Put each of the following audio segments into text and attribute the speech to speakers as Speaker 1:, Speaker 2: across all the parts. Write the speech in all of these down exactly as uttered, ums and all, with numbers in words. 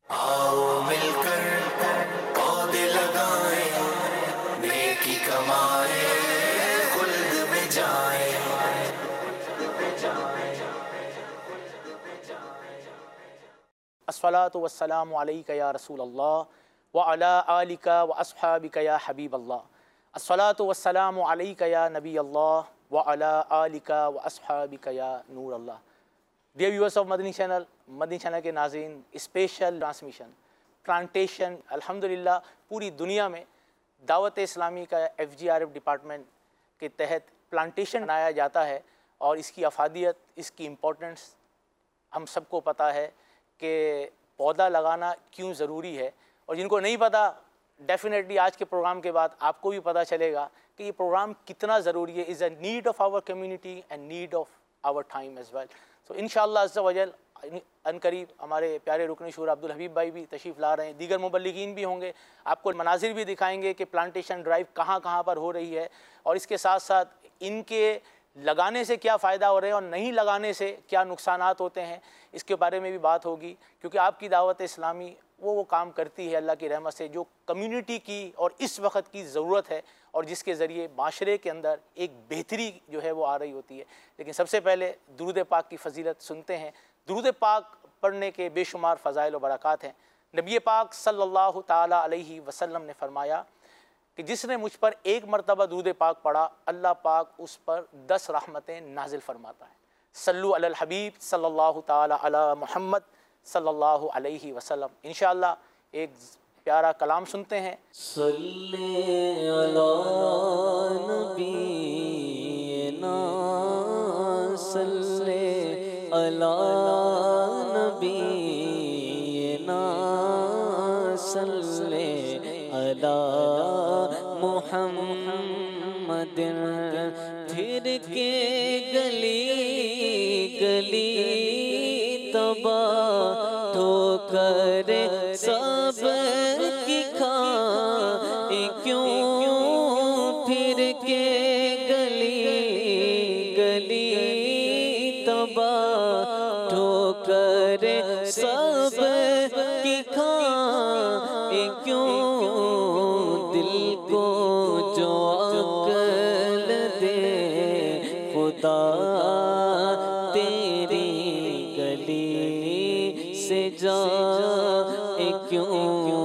Speaker 1: आओ मिलकर पौधे लगाएं, नेकी कमाएं, खुल्द में जाएं।
Speaker 2: अस्सलातु वस्सलामु अलैका या रसूल अल्लाह व अला आलिका व अस्हाबिका या हबीब अल्लाह। अस्सलातु वस्सलामु अलैका या नबी अल्लाह व अला आलिका व अस्हाबिका या नूर अल्लाह। Dear viewers of Madani channel, Madani channel के नाज़रीन, स्पेशल ट्रांसमिशन प्लांटेशन अल्हम्दुलिल्लाह पूरी दुनिया में दावत इस्लामी का F G R F department के तहत प्लांटेशन बनाया जाता है और इसकी अफादियत, इसकी इम्पोर्टेंस हम सबको पता है कि पौधा लगाना क्यों ज़रूरी है। और जिनको नहीं पता, डेफिनेटली आज के प्रोग्राम के बाद आपको भी पता चलेगा कि ये प्रोग्राम कितना ज़रूरी है, is a need of our community and need of our time as well. So इंशाअल्लाह अज़्ज़ा वजल अनकरीब हमारे प्यारे रुकन शूरा अब्दुल हबीब भाई भी तशरीफ़ ला रहे हैं, दीगर मुबल्लिगीन भी होंगे, आपको मनाजिर भी दिखाएंगे कि प्लांटेशन ड्राइव कहाँ कहाँ पर हो रही है और इसके साथ साथ इनके लगाने से क्या फ़ायदा हो रहे हैं और नहीं लगाने से क्या नुकसानात होते हैं, इसके बारे में भी बात होगी। क्योंकि आपकी दावत इस्लामी वो वो काम करती है अल्लाह की रहमत से जो कम्युनिटी की और इस वक्त की ज़रूरत है और जिसके ज़रिए माशरे के अंदर एक बेहतरी जो है वो आ रही होती है। लेकिन सबसे पहले दुरूद पाक की फ़जीलत सुनते हैं। दुरूद पाक पढ़ने के बेशुमार फ़ज़ाइल व बरक़ात हैं। नबी पाक सल्लल्लाहु ताला अलैहि वसल्लम ने फ़रमाया कि जिसने मुझ पर एक मरतबा दुरूद पाक पढ़ा, अल्लाह पाक उस पर दस रहमतें नाजिल फरमाता है। सल्लु अलल हबीब सल्लल्लाहु ताला अला मुहम्मद सल्लल्लाहु अलैहि वसल्लम। इंशाअल्लाह एक प्यारा कलाम सुनते हैं।
Speaker 1: सल्ले अला नबीना, सल्ले अला नबीना, सल्ले अला मुहम्मदिन। फिर के गली गली तबा ठोकर सब की खाए क्यों, फिर के गली गली तबा ठोकर सब की खाए क्यों, दिल को जो अक्ल दे खुदा तेरी गली से जा क्यों,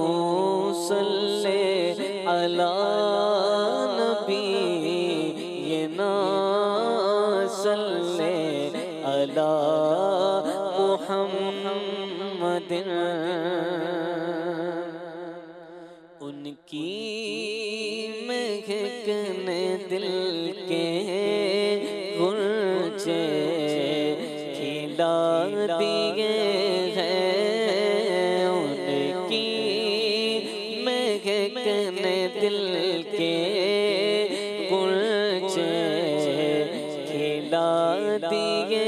Speaker 1: सल्ले अला नबी ये ना, सल्ले अला मुहम्मदिन। उनकी महकने दिल के गुलचे खिला दिए हैं, उनकी महकने दिल के गुलचे खिला दिए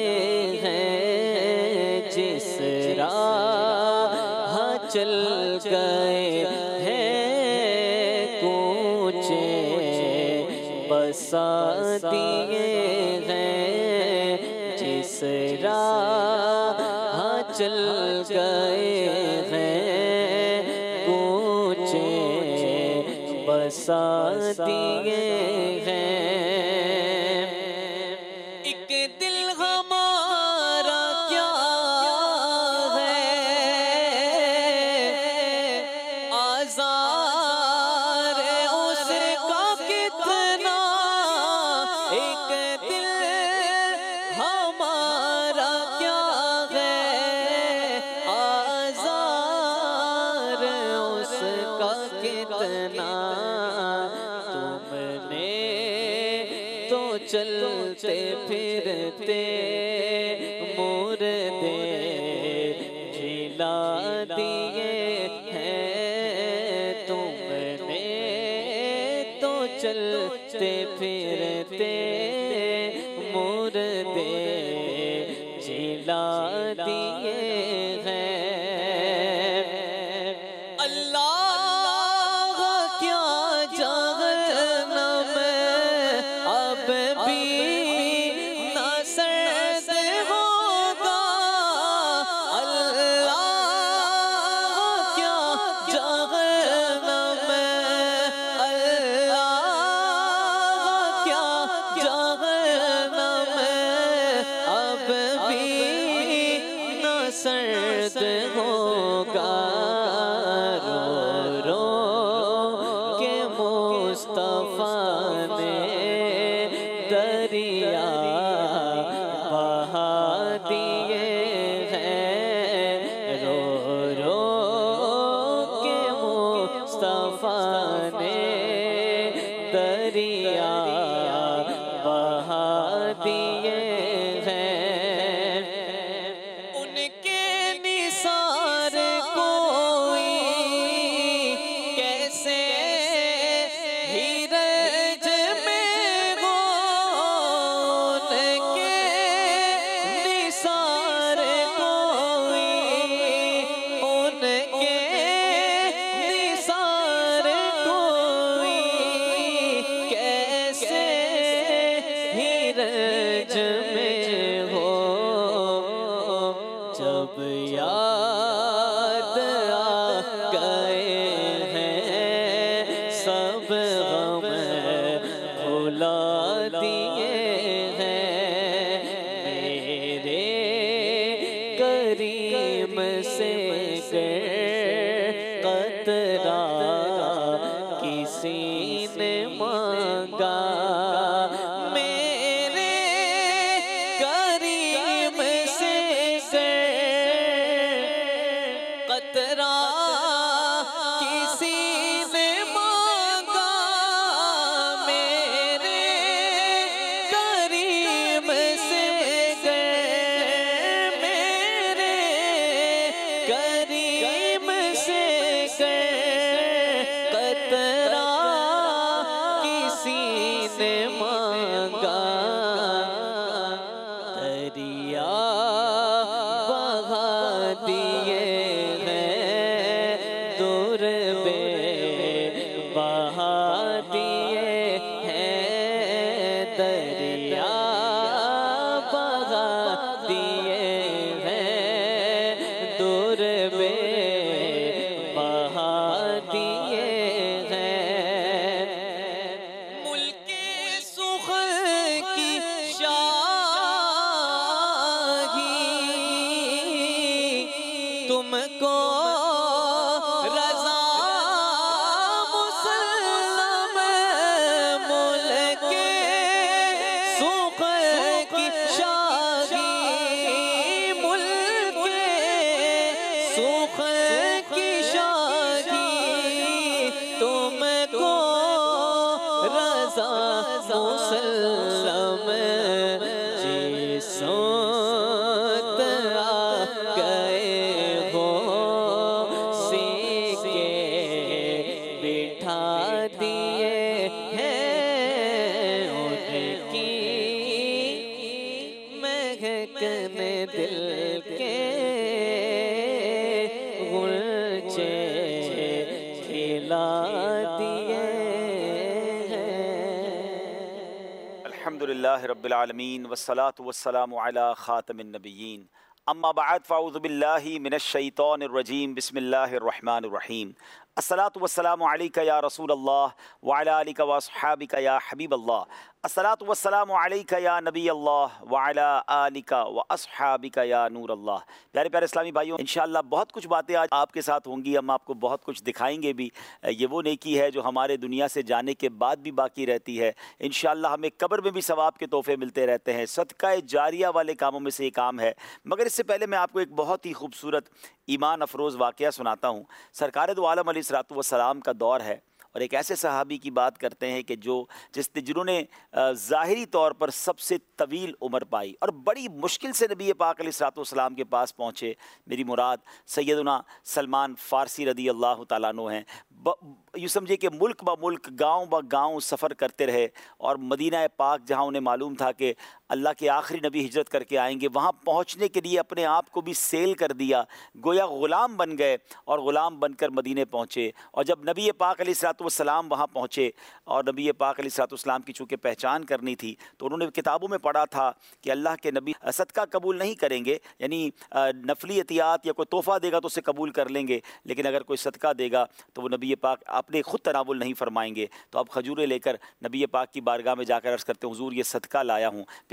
Speaker 1: हैं, जिस राह चल गए हैं कूचे बसा दिए हैं, जिस राह चल गए हैं कूचे बसा दिए हैं। एक दिल हमारा क्या है आज़ार उसका कितना, एक दिल हमारा क्या है आज़ार उसका कितना, तुमने तो चलते फिरते मुर्दे जिला दिए हैं, तुमने तो चलते फिरते मुर्दे जिला दिए हैं। अल्लाह क्या जहन्नम अब भी न सर्द होगा, अल्लाह होगा रो रो के मुस्तफा ने दरिया बहा दिए हैं। रो रो के मुस्तफा ने दरिया बहा दिए हैं। उनके निसार कोई कैसे हीरज में हो। उनके निसार कोई उनके निसार कोई कैसे हीरज में हो। जब याद आ गए हैं सब गम भुला दिए हैं। मेरे करीम से कतरा किसी ने मांगा। मेरे करीम से कतरा किसी ने मांगा। मेरे करीम से मेरे करीम से कतरा किसी ने मांगा। दरिया बहा दिए हैं दूर बे बहा दिए हैं। दरिया बहा दिए हैं दूर बे बहा दिए हैं। मुल्के सुखर की तुमको रज़ा मुसल्लम मुल्के सुखर की शाही। मुल्के सुखर की शाही तुमको रज़ा मुसल्लम जिसो दिए हैं। उनकी महकने दिल के गुलचे खिला दिए हैं।
Speaker 3: अल्हम्दुलिल्लाह रब्बिल आलमीन वस्सलातु वस्सलामु अला खातमिन नबिय्यीन अम्मा बअद फ़अऊज़ु बिल्लाहि मिनश शैतानिर रजीम बिस्मिल्लाहिर रहमानिर रहीम। अस्सलातु वस्सलामु अलैका या रसूल अल्लाह व अला आलिका व अस्हाबिका या हबीब अल्लाह। अस्सलातु वस्सलामु अलैका या नबी अल्लाह व अला आलिका व अस्हाबिका या नूर अल्लाह। प्यारे प्यारे इस्लामी भाइयों, इंशाअल्लाह बहुत कुछ बातें आज आपके साथ होंगी। हम आपको बहुत कुछ दिखाएंगे भी। ये वो नेकी है जो हमारे दुनिया से जाने के बाद भी बाकी रहती है। इंशाअल्लाह हमें कब्र में भी सवाब के तोहफे मिलते रहते हैं। सदका जारिया वाले कामों में से ये काम है। मगर इससे पहले मैं आपको एक बहुत ही खूबसूरत ईमान अफरोज़ वाक़या सुनाता हूँ। सरकार दो आलम अलैहिस्सलातु वस्सलाम का दौर है और एक ऐसे सहाबी की बात करते हैं कि जो जिस जिन्होंने ज़ाहिरी तौर पर सबसे तवील उम्र पाई और बड़ी मुश्किल से नबी पाक अलैहिस्सलातु वस्सलाम के पास पहुँचे। मेरी मुराद सैयदना सलमान फ़ारसी रदी अल्लाह तआला अन्हु हैं। यूँ समझिए कि मुल्क ब मुल्क गाँव ब गाँव सफ़र करते रहे और मदीना पाक जहाँ उन्हें मालूम था कि अल्लाह के आखिरी नबी हिजरत करके आएंगे, वहाँ पहुँचने के लिए अपने आप को भी सेल कर दिया। गोया ग़ुलाम बन गए और ग़ुलाम बनकर मदीने पहुँचे। और जब नबी पाक अलैहिस्सलातु वस्सलाम वहाँ पहुँचे और नबी पाक अलैहिस्सलातु वस्सलाम की चूँकि पहचान करनी थी तो उन्होंने किताबों में पढ़ा था कि अल्लाह के नबी सदका कबूल नहीं करेंगे, यानी नफली अतियात या कोई तोहफ़ा देगा तो उसे कबूल कर लेंगे, लेकिन अगर कोई सदका देगा तो वो नबी पाक अपने ख़ुद तनावुल नहीं फरमाएंगे। तो अब खजूरें लेकर नबी पाक की बारगाह में जाकर अर्ज़ करते हैं, हुज़ूर ये सदका लाया हूँ।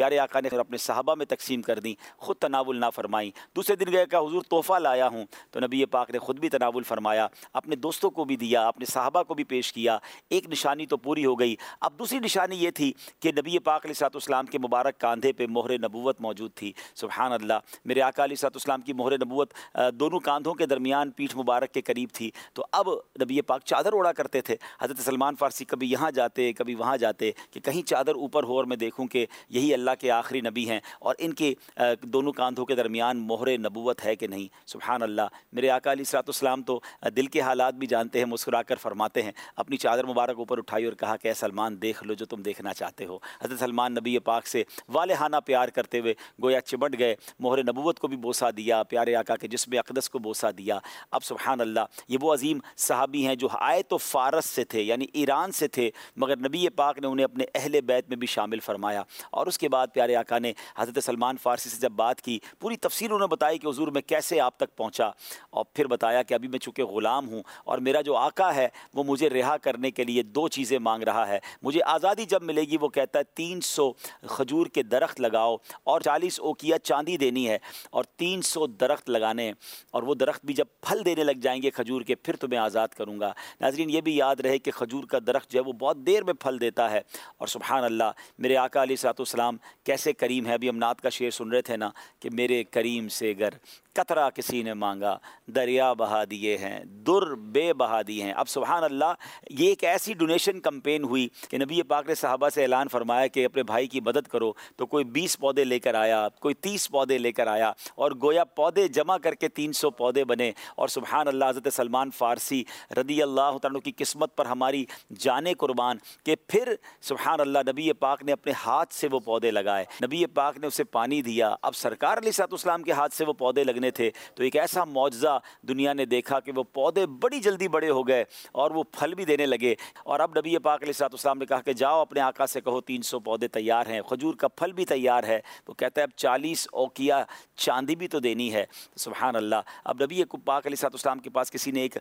Speaker 3: प्यारे आका ने अपने सहाबा में तकसीम कर दी, ख़ुद तनावुल ना फरमाई। दूसरे दिन गए, कहा हुजूर तोहफ़ा लाया हूँ, तो नबी पाक ने ख़ुद भी तनावुल फरमाया, अपने दोस्तों को भी दिया, अपने सहाबा को भी पेश किया। एक निशानी तो पूरी हो गई। अब दूसरी निशानी ये थी कि नबी पाक अलैहिस्सलाम के मुबारक कांधे पे मोहर नबूवत मौजूद थी। सुभान अल्लाह, मेरे आका अलैहिस्सलाम की मोहर नबूवत दोनों कांधों के दरमियान पीठ मुबारक के करीब थी। तो अब नबी पाक चादर ओढ़ा करते थे। हज़रत सलमान फ़ारसी कभी यहाँ जाते कभी वहाँ जाते कि कहीं चादर ऊपर हो और मैं देखूँ कि यही अल्लाह के आखिरी नबी हैं और इनके दोनों कांधों के दरमियान मोहर नबूवत है कि नहीं। सुभान अल्लाह, मेरे आका अलैहिस्सलाम तो दिल के हालात भी जानते हैं, मुस्कुरा कर फरमाते हैं, अपनी चादर मुबारक ऊपर उठाई और कहा कि ऐ सलमान देख लो जो तुम देखना चाहते हो। हज़रत सलमान नबी पाक से वालेहाना प्यार करते हुए गोया चिमट गए, मोहर नबूवत को भी बोसा दिया, प्यारे आका के जिस्म अक़दस को बोसा दिया। अब सुभान अल्लाह, ये वो अजीम सहाबी हैं जो आए तो फ़ारस से थे, यानी ईरान से थे, मगर नबी पाक ने उन्हें अपने अहले बैत में भी शामिल फरमाया। और उसके बाद प्यारे आका ने हज़रत सलमान फ़ारसी से जब बात की, पूरी तफसीर उन्होंने बताई कि हुज़ूर मैं कैसे आप तक पहुँचा, और फिर बताया कि अभी मैं चूँकि ग़ुलाम हूँ और मेरा जो आका है वो मुझे रिहा करने के लिए दो चीज़ें मांग रहा है। मुझे आज़ादी जब मिलेगी वो कहता है तीन सौ खजूर के दरख्त लगाओ और चालीस ओकिया चांदी देनी है और तीन सौ दरख्त लगाने हैं, और वो दरख्त भी जब फल देने लग जाएंगे खजूर के फिर तुम्हें आज़ाद करूँगा। नाज़रीन, ये भी याद रहे कि खजूर का दरख्त जो है वो बहुत देर में फल देता है। और सुभान अल्लाह, मेरे आका अलैहिस्सलाम कैसे करीम है। अभी हम नात का शेर सुन रहे थे ना कि मेरे करीम से गर कतरा किसी ने मांगा, दरिया बहा दिए हैं, दुर बे बहा दिए हैं। अब सुभान अल्लाह, ये एक ऐसी डोनेशन कैंपेन हुई कि नबी पाक ने सहाबा से ऐलान फरमाया कि अपने भाई की मदद करो। तो कोई बीस पौधे लेकर आया, कोई तीस पौधे लेकर आया, और गोया पौधे जमा करके तीन सौ पौधे बने। और सुभान अल्लाह, हज़रत सलमान फ़ारसी रदी अल्लाह तआला की किस्मत पर हमारी जाने कुर्बान कि फिर सुभान अल्लाह नबी पाक ने अपने हाथ से वो पौधे लगाए, नबी पाक ने उसे पानी दिया। अब सरकार अलैहिस्सलाम के हाथ से वो पौधे लगने थे तो एक ऐसा मौजज़ा दुनिया ने देखा कि वो पौधे बड़ी जल्दी बड़े हो गए और वो फल भी देने लगे। और अब नबी पाक अलैहिस्सलाम ने कहा कि जाओ अपने आका से कहो तीन सौ पौधे तैयार हैं, खजूर का फल भी तैयार है। तो कहता है अब चालीस औकिया चांदी भी तो देनी है। तो सुभान अल्लाह, अब नबी पाक अलैहिस्सलाम के पास किसी ने एक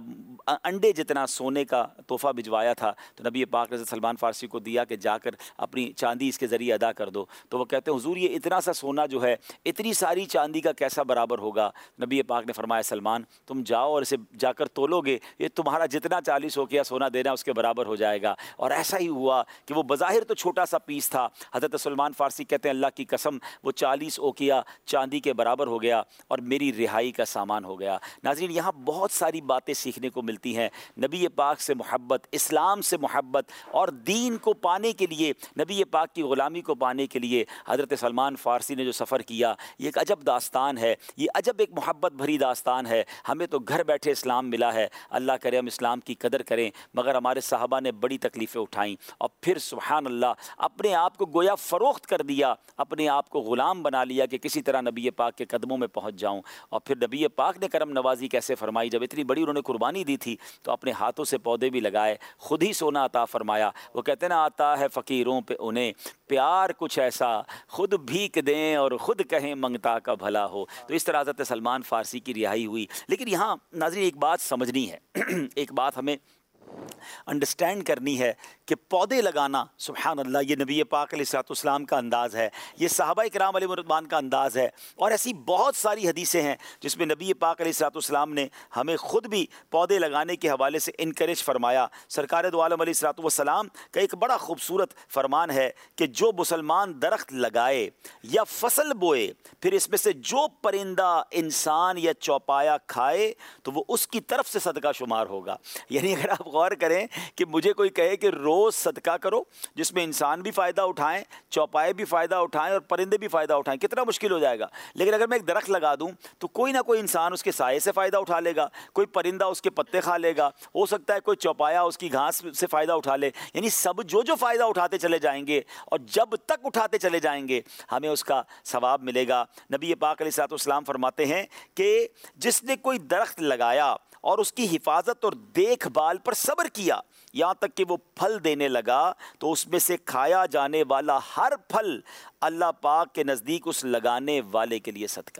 Speaker 3: अंडे जितना सोने का तोहफ़ा भिजवाया था। तो नबी पाक ने सलमान फ़ारसी को दिया कि जाकर अपनी चांदी इसके ज़रिए अदा कर दो। तो वो कहते हैं हुजूर ये इतना सा सोना जो है इतनी सारी चांदी का कैसा बराबर होगा। नबी पाक ने फरमाया सलमान तुम जाओ और इसे जाकर तोलोगे, ये तुम्हारा जितना चालीस औकिया सोना देना उसके बराबर हो जाएगा। और ऐसा ही हुआ कि वो बज़ाहिर तो छोटा सा पीस था। हज़रत सलमान फ़ारसी कहते हैं अल्लाह की कसम वो चालीस औकिया चांदी के बराबर हो गया और मेरी रिहाई का सामान हो गया। नाज़रीन, यहाँ बहुत सारी बातें सीखने को मिलती हैं। नबी पाक से मोहब्बत, इस्लाम से मोहब्बत और दीन को पाने के लिए, नबी पाक की ग़ुलामी को पाने के लिए हज़रत सलमान फ़ारसी ने जो सफ़र किया, ये एक अजब दास्तान है, ये अजब एक मोहब्बत भरी दास्तान है। हमें तो घर बैठे इस्लाम मिला है, अल्लाह करे हम इस्लाम की कदर करें, मगर हमारे सहाबा ने बड़ी तकलीफ़ें उठाईं और फिर सुभान अल्लाह अपने आप को गोया फ़रोख्त कर दिया, अपने आप को ग़ुलाम बना लिया कि किसी तरह नबी पाक के कदमों में पहुँच जाऊँ। और फिर नबी पाक ने करम नवाजी कैसे फरमाई, जब इतनी बड़ी उन्होंने कुर्बानी दी थी तो अपने हाथों से पौधे भी लगाए, ख़ुद ही सोना अता फरमाया। वो कहते ना आता है फ़कीरों पे उन्हें प्यार कुछ ऐसा, खुद भीख दें और ख़ुद कहें मंगता का भला हो। तो इस तरह हज़रत सलमान फ़ारसी की रिहाई हुई। लेकिन यहाँ नाज़रीन एक बात समझनी है एक बात हमें अंडरस्टैंड करनी है कि पौधे लगाना सुभान अल्लाह ये नबी पाक अलैहिस्सलाम का अंदाज़ है, ये सहाबा इकराम अलैहिर्रहमान का अंदाज़ है। और ऐसी बहुत सारी हदीसें हैं जिसमें नबी पाक अलैहिस्सलाम ने हमें ख़ुद भी पौधे लगाने के हवाले से इनकरेज फरमाया। सरकार दो आलम अलैहिस्सलाम का एक बड़ा खूबसूरत फरमान है कि जो मुसलमान दरख्त लगाए या फसल बोए फिर इसमें से जो परिंदा इंसान या चौपाया खाए तो वो उसकी तरफ से सदका शुमार होगा। यानी अगर आप गौर करें कि मुझे कोई कहे कि रोज़ सदका करो जिसमें इंसान भी फ़ायदा उठाएं, चौपाए भी फ़ायदा उठाएं और परिंदे भी फ़ायदा उठाएं, कितना मुश्किल हो जाएगा। लेकिन अगर मैं एक दरख्त लगा दूं तो कोई ना कोई इंसान उसके साये से फ़ायदा उठा लेगा, कोई परिंदा उसके पत्ते खा लेगा, हो सकता है कोई चौपाया उसकी घास से फ़ायदा उठा ले। यानी सब जो जो फ़ायदा उठाते चले जाएंगे और जब तक उठाते चले जाएंगे हमें उसका सवाब मिलेगा। नबी पाक अलैहिस्सलाम फरमाते हैं कि जिसने कोई दरख्त लगाया और उसकी हिफाजत और देखभाल पर सब्र किया यहाँ तक कि वो फल देने लगा तो उसमें से खाया जाने वाला हर फल अल्लाह पाक के नज़दीक उस लगाने वाले के लिए सदका है।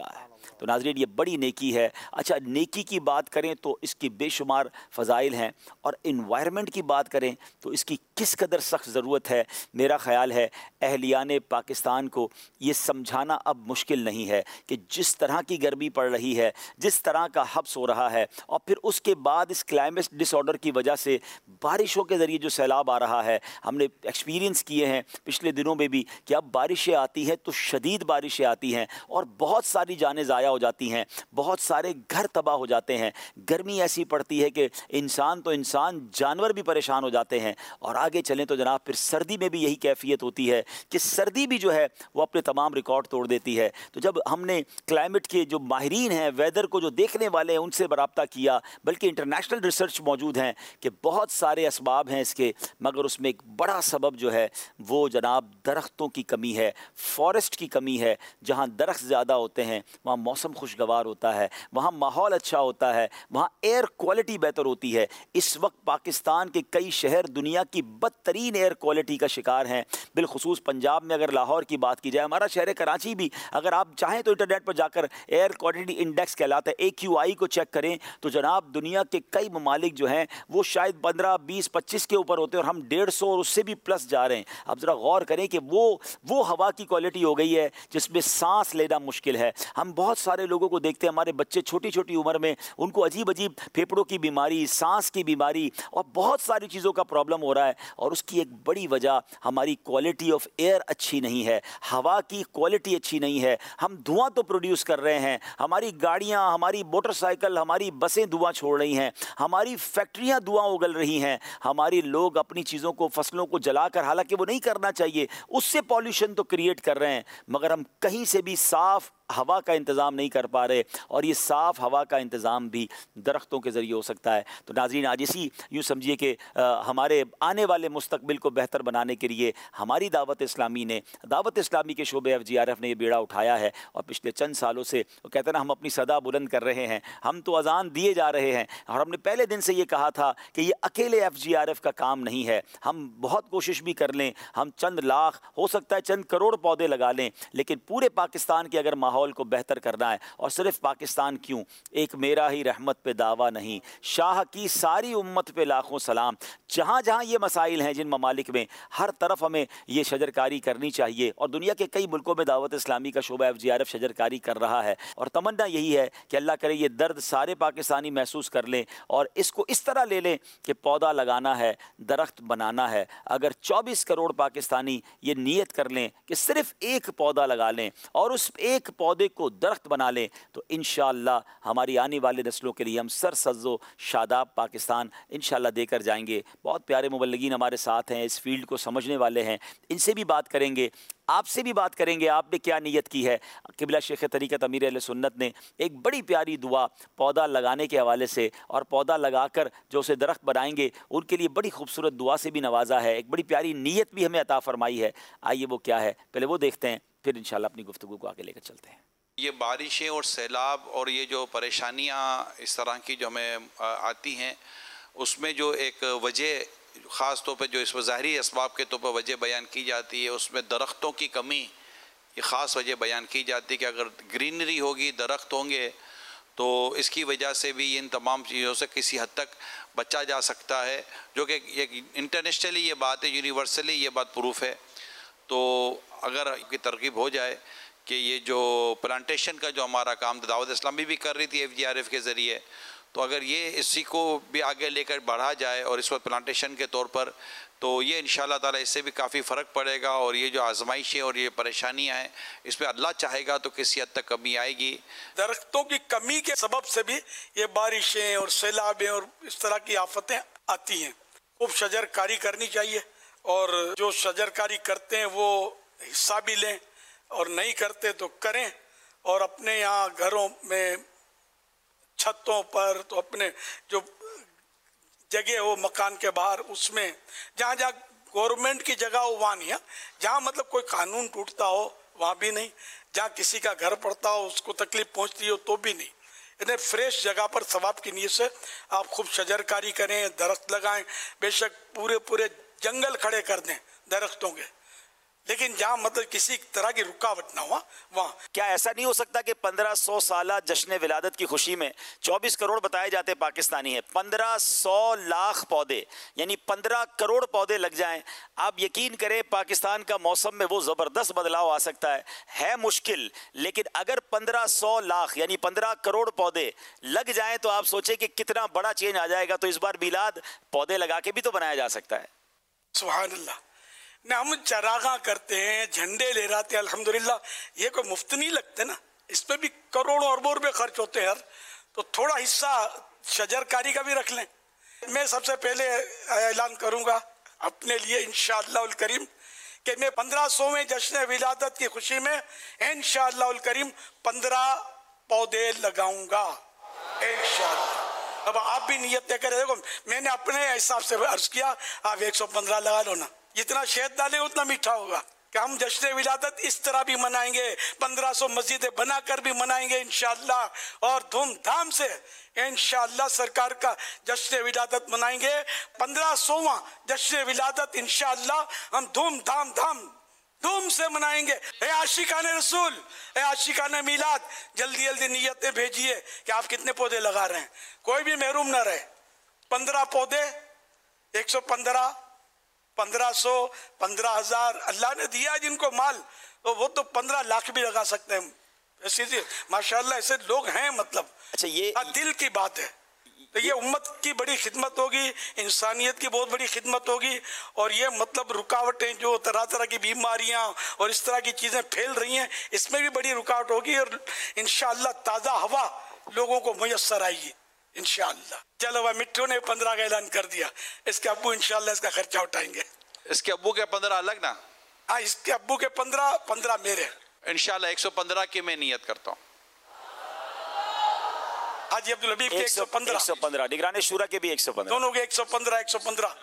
Speaker 3: तो नाज़रीन ये बड़ी नेकी है। अच्छा, नेकी की बात करें तो इसकी बेशुमार फ़ज़ाइल हैं, और इन्वायरमेंट की बात करें तो इसकी किस कदर सख्त ज़रूरत है। मेरा ख़्याल है अहलियान पाकिस्तान को ये समझाना अब मुश्किल नहीं है कि जिस तरह की गर्मी पड़ रही है, जिस तरह का हब्स हो रहा है, और फिर उसके बाद इस क्लाइमेट डिसऑर्डर की वजह से बारिशों के ज़रिए जो सैलाब आ रहा है, हमने एक्सपीरियंस किए हैं पिछले दिनों में भी कि अब बारिशें आती हैं तो शदीद बारिशें आती हैं और बहुत सारी जानें ज़ाया हो जाती हैं, बहुत सारे घर तबाह हो जाते हैं। गर्मी ऐसी पड़ती है कि इंसान तो इंसान, जानवर भी परेशान हो जाते हैं। और आगे चलें तो जनाब फिर सर्दी में भी यही कैफियत होती है कि सर्दी भी जो है वो अपने तमाम रिकॉर्ड तोड़ देती है। तो जब हमने क्लाइमेट के जो माहिरीन हैं, वेदर को जो देखने वाले हैं, उनसे रब्ता किया, बल्कि इंटरनेशनल रिसर्च मौजूद हैं कि बहुत सारे असबाब हैं इसके, मगर उसमें एक बड़ा सबब जो है वो जनाब दरख्तों की कमी है, फॉरेस्ट की कमी है। जहाँ दरख्त ज़्यादा होते हैं वहाँ मौसम खुशगवार होता है, वहाँ माहौल अच्छा होता है, वहाँ एयर क्वालिटी बेहतर होती है। इस वक्त पाकिस्तान के कई शहर दुनिया की बदतरीन एयर क्वालिटी का शिकार हैं। बिलखुसूस पंजाब में अगर लाहौर की बात की जाए, हमारा शहर कराची भी, अगर आप चाहें तो इंटरनेट पर जाकर एयर क्वालिटी इंडेक्स कहलाता है, ए क्यू आई को चेक करें तो जनाब दुनिया के कई ममालिक जो हैं वो शायद पंद्रह बीस पच्चीस के ऊपर होते हैं और हम डेढ़ सौ और उससे भी प्लस जा रहे हैं। अब ज़रा गौर करें कि वो वो हवा की क्वालिटी हो गई है जिसमें सांस लेना मुश्किल है। हम बहुत सारे लोगों को देखते हैं, हमारे बच्चे छोटी छोटी उम्र में उनको अजीब अजीब फेफड़ों की बीमारी, सांस की बीमारी और बहुत सारी चीज़ों का प्रॉब्लम हो रहा है। और उसकी एक बड़ी वजह हमारी क्वालिटी ऑफ एयर अच्छी नहीं है, हवा की क्वालिटी अच्छी नहीं है। हम धुआं तो प्रोड्यूस कर रहे हैं, हमारी गाड़ियाँ, हमारी मोटरसाइकिल, हमारी बसें धुआं छोड़ रही हैं, हमारी फैक्ट्रियाँ धुआं उगल रही हैं, हमारी लोग अपनी चीज़ों को, फसलों को जलाकर, हालांकि वो नहीं करना चाहिए, उससे पॉल्यूशन तो क्रिएट कर रहे हैं, मगर हम कहीं से भी साफ़ हवा का इंतज़ाम नहीं कर पा रहे। और ये साफ़ हवा का इंतज़ाम भी दरख्तों के ज़रिए हो सकता है। तो नाज़रीन आज इसी यूँ समझिए कि हमारे आने वाले मुस्तकबिल को बेहतर बनाने के लिए हमारी दावत इस्लामी ने, दावत इस्लामी के शोबे एफ जी आर एफ ने ये बेड़ा उठाया है। और पिछले चंद सालों से वो कहते हैं ना, हम अपनी सदा बुलंद कर रहे हैं, हम तो अजान दिए जा रहे हैं। और हमने पहले दिन से ये कहा था कि ये अकेले एफ जी आर एफ का काम नहीं है, हम बहुत कोशिश भी कर लें, हम चंद लाख, हो सकता है चंद करोड़ पौधे लगा लें, लेकिन पूरे पाकिस्तान के अगर माहौल को बेहतर करना है, और सिर्फ पाकिस्तान क्यों, एक मेरा ही रहमत पे दावा नहीं, शाह की सारी उम्मत पे लाखों सलाम। जहाँ जहाँ ये मसाइल हैं जिन ममालिक में, हर तरफ हमें ये शजरकारी करनी चाहिए। और दुनिया के कई मुल्कों में दावत इस्लामी का शोबा एफ जी आर एफ शजरकारी कर रहा है। और तमन्ना यही है कि अल्लाह करे ये दर्द सारे पाकिस्तानी महसूस कर लें और इसको इस तरह ले लें कि पौधा लगाना है, दरख्त बनाना है। अगर चौबीस करोड़ पाकिस्तानी ये नीयत कर लें कि सिर्फ एक पौधा लगा लें और उस एक पौधे को दरख्त बना लें, तो इंशाअल्लाह हमारी आने वाले नस्लों के लिए हम सरसब्ज़ो शादाब पाकिस्तान इंशाअल्लाह देकर जाएंगे। बहुत प्यारे मुबल्लिगीन हमारे साथ हैं, इस फील्ड को समझने वाले हैं, इनसे भी बात करेंगे, आपसे भी बात करेंगे, आपने क्या नीयत की है। किबला शेख तरीक़त अमीर अहले सुन्नत ने एक बड़ी प्यारी दुआ पौधा लगाने के हवाले से, और पौधा लगाकर जो उसे दरख्त बनाएंगे उनके लिए बड़ी खूबसूरत दुआ से भी नवाजा है, एक बड़ी प्यारी नीयत भी हमें अता फरमाई है। आइए वो क्या है, पहले वो देखते हैं, फिर इंशाअल्लाह अपनी गुफ्तगू को आगे लेकर चलते हैं।
Speaker 4: ये बारिशें और सैलाब और ये जो परेशानियाँ इस तरह की जो हमें आती हैं, उसमें जो एक वजह ख़ास तौर पर जो इस ज़ाहरी असबाब के तौर पर वजह बयान की जाती है, उसमें दरख्तों की कमी ये ख़ास वजह बयान की जाती है कि अगर ग्रीनरी होगी, दरख्त होंगे, तो इसकी वजह से भी इन तमाम चीज़ों से किसी हद तक बचा जा सकता है, जो कि एक इंटरनेशनली ये बात है, यूनिवर्सली ये बात प्रूफ है। तो अगर की तरकीब हो जाए कि ये जो प्लांटेशन का जो हमारा काम दावत इस्लामी भी कर रही थी एफ जी आर एफ के ज़रिए, तो अगर ये इसी को भी आगे लेकर बढ़ा जाए और इस वक्त प्लांटेशन के तौर पर, तो ये इंशाअल्लाह ताला इससे भी काफ़ी फ़र्क पड़ेगा। और ये जो आजमाइशें और ये परेशानियां हैं, इस पर अल्लाह चाहेगा तो किसी हद तक कमी आएगी।
Speaker 5: दरख्तों की कमी के सबब से भी ये बारिशें और सैलाबें और इस तरह की आफतें आती हैं। खूब शजरकारी करनी चाहिए, और जो शजरकारी करते हैं वो हिस्सा भी लें, और नहीं करते तो करें। और अपने यहाँ घरों में, छतों पर, तो अपने जो जगह हो मकान के बाहर, उसमें जहाँ जहाँ गवर्नमेंट की जगह हो वहाँ नहीं, जहाँ मतलब कोई कानून टूटता हो वहाँ भी नहीं, जहाँ किसी का घर पड़ता हो उसको तकलीफ पहुँचती हो तो भी नहीं। इन्हें फ्रेश जगह पर सवाब की नीयत से आप खूब शजरकारी करें, दरख्त लगाएं, बेशक पूरे पूरे जंगल खड़े कर दें दरख्तों के, लेकिन जहाँ मतलब किसी तरह की रुकावट ना हुआ वहाँ।
Speaker 3: क्या ऐसा नहीं हो सकता कि पंद्रह सौ साल जश्न विलादत की खुशी में चौबीस करोड़ बताए जाते पाकिस्तानी है, पंद्रह सौ लाख पौधे यानी पंद्रह करोड़ पौधे लग जाएं, आप यकीन करें पाकिस्तान का मौसम में वो ज़बरदस्त बदलाव आ सकता है। है मुश्किल, लेकिन अगर पंद्रह सौ लाख यानी पंद्रह करोड़ पौधे लग जाएं तो आप सोचें कि कितना बड़ा चेंज आ जाएगा। तो इस बार मिलाद पौधे लगा के भी तो बनाया जा सकता है।
Speaker 5: सुभान अल्लाह। ना हम चरागा करते हैं, झंडे ले रहते हैं, अल्हम्दुलिल्लाह, ये कोई मुफ्त नहीं लगते ना, इस पे भी करोड़ों अरबों रुपए खर्च होते हैं। तो थोड़ा हिस्सा शजरकारी का भी रख लें। मैं सबसे पहले ऐलान करूंगा अपने लिए इंशाअल्लाह करीम कि मैं पंद्रह सौवें जश्न विलादत की खुशी में इंशाअल्लाह करीम पंद्रह पौधे लगाऊंगा इंशाअल्लाह। अब आप भी नियत करें। देखो मैंने अपने हिसाब से अर्ज किया, आप एक सौ पंद्रह लगा लो ना, जितना शहद डाले उतना मीठा होगा। कि हम जश्न विलादत इस तरह भी मनाएंगे, पंद्रह सौ मस्जिदें बनाकर भी मनाएंगे इंशाअल्लाह, और धूमधाम से इंशाअल्लाह सरकार का जश्न विलादत मनाएंगे। पंद्रह सौवां जश्न विलादत इंशाअल्लाह हम धूमधाम धाम धूम से मनाएंगे। ए आशिकाने रसूल, ए आशिकाने मिलाद, जल्दी जल्दी नियतें भेजिए कि आप कितने पौधे लगा रहे हैं, कोई भी महरूम ना रहे। पंद्रह पौधे, एक सौ पंद्रह, पंद्रह सौ, पंद्रह हजार, अल्लाह ने दिया जिनको माल, तो वो तो पंद्रह लाख भी लगा सकते हैं। ऐसे माशाल्लाह ऐसे लोग हैं। मतलब
Speaker 3: अच्छा, ये
Speaker 5: दिल की बात है। तो ये उम्मत की बड़ी खिदमत होगी, इंसानियत की बहुत बड़ी खिदमत होगी। और ये मतलब रुकावटें जो तरह तरह की बीमारियां और इस तरह की चीज़ें फैल रही हैं, इसमें भी बड़ी रुकावट होगी। और इंशाअल्लाह ताज़ा हवा लोगों को मुयस्सर आएगी इंशाअल्लाह। चलो भाई, मिट्टू ने पंद्रह का ऐलान कर दिया, इसके अब्बू इंशाअल्लाह इसका खर्चा उठाएंगे।
Speaker 4: इसके अब्बू के पंद्रह अलग ना?
Speaker 5: हाँ, इसके अब्बू के पंद्रह, पंद्रह मेरे।
Speaker 4: इंशाअल्लाह एक सौ पंद्रह की मैं नियत करता हूँ।
Speaker 5: हाजी अब्दुल हबीब के एक सौ पंद्रह,
Speaker 3: एक सौ पंद्रह, निगराने शूरा के भी एक सौ पंद्रह,
Speaker 5: दोनों के एक सौ पंद्रह, एक सौ पंद्रह।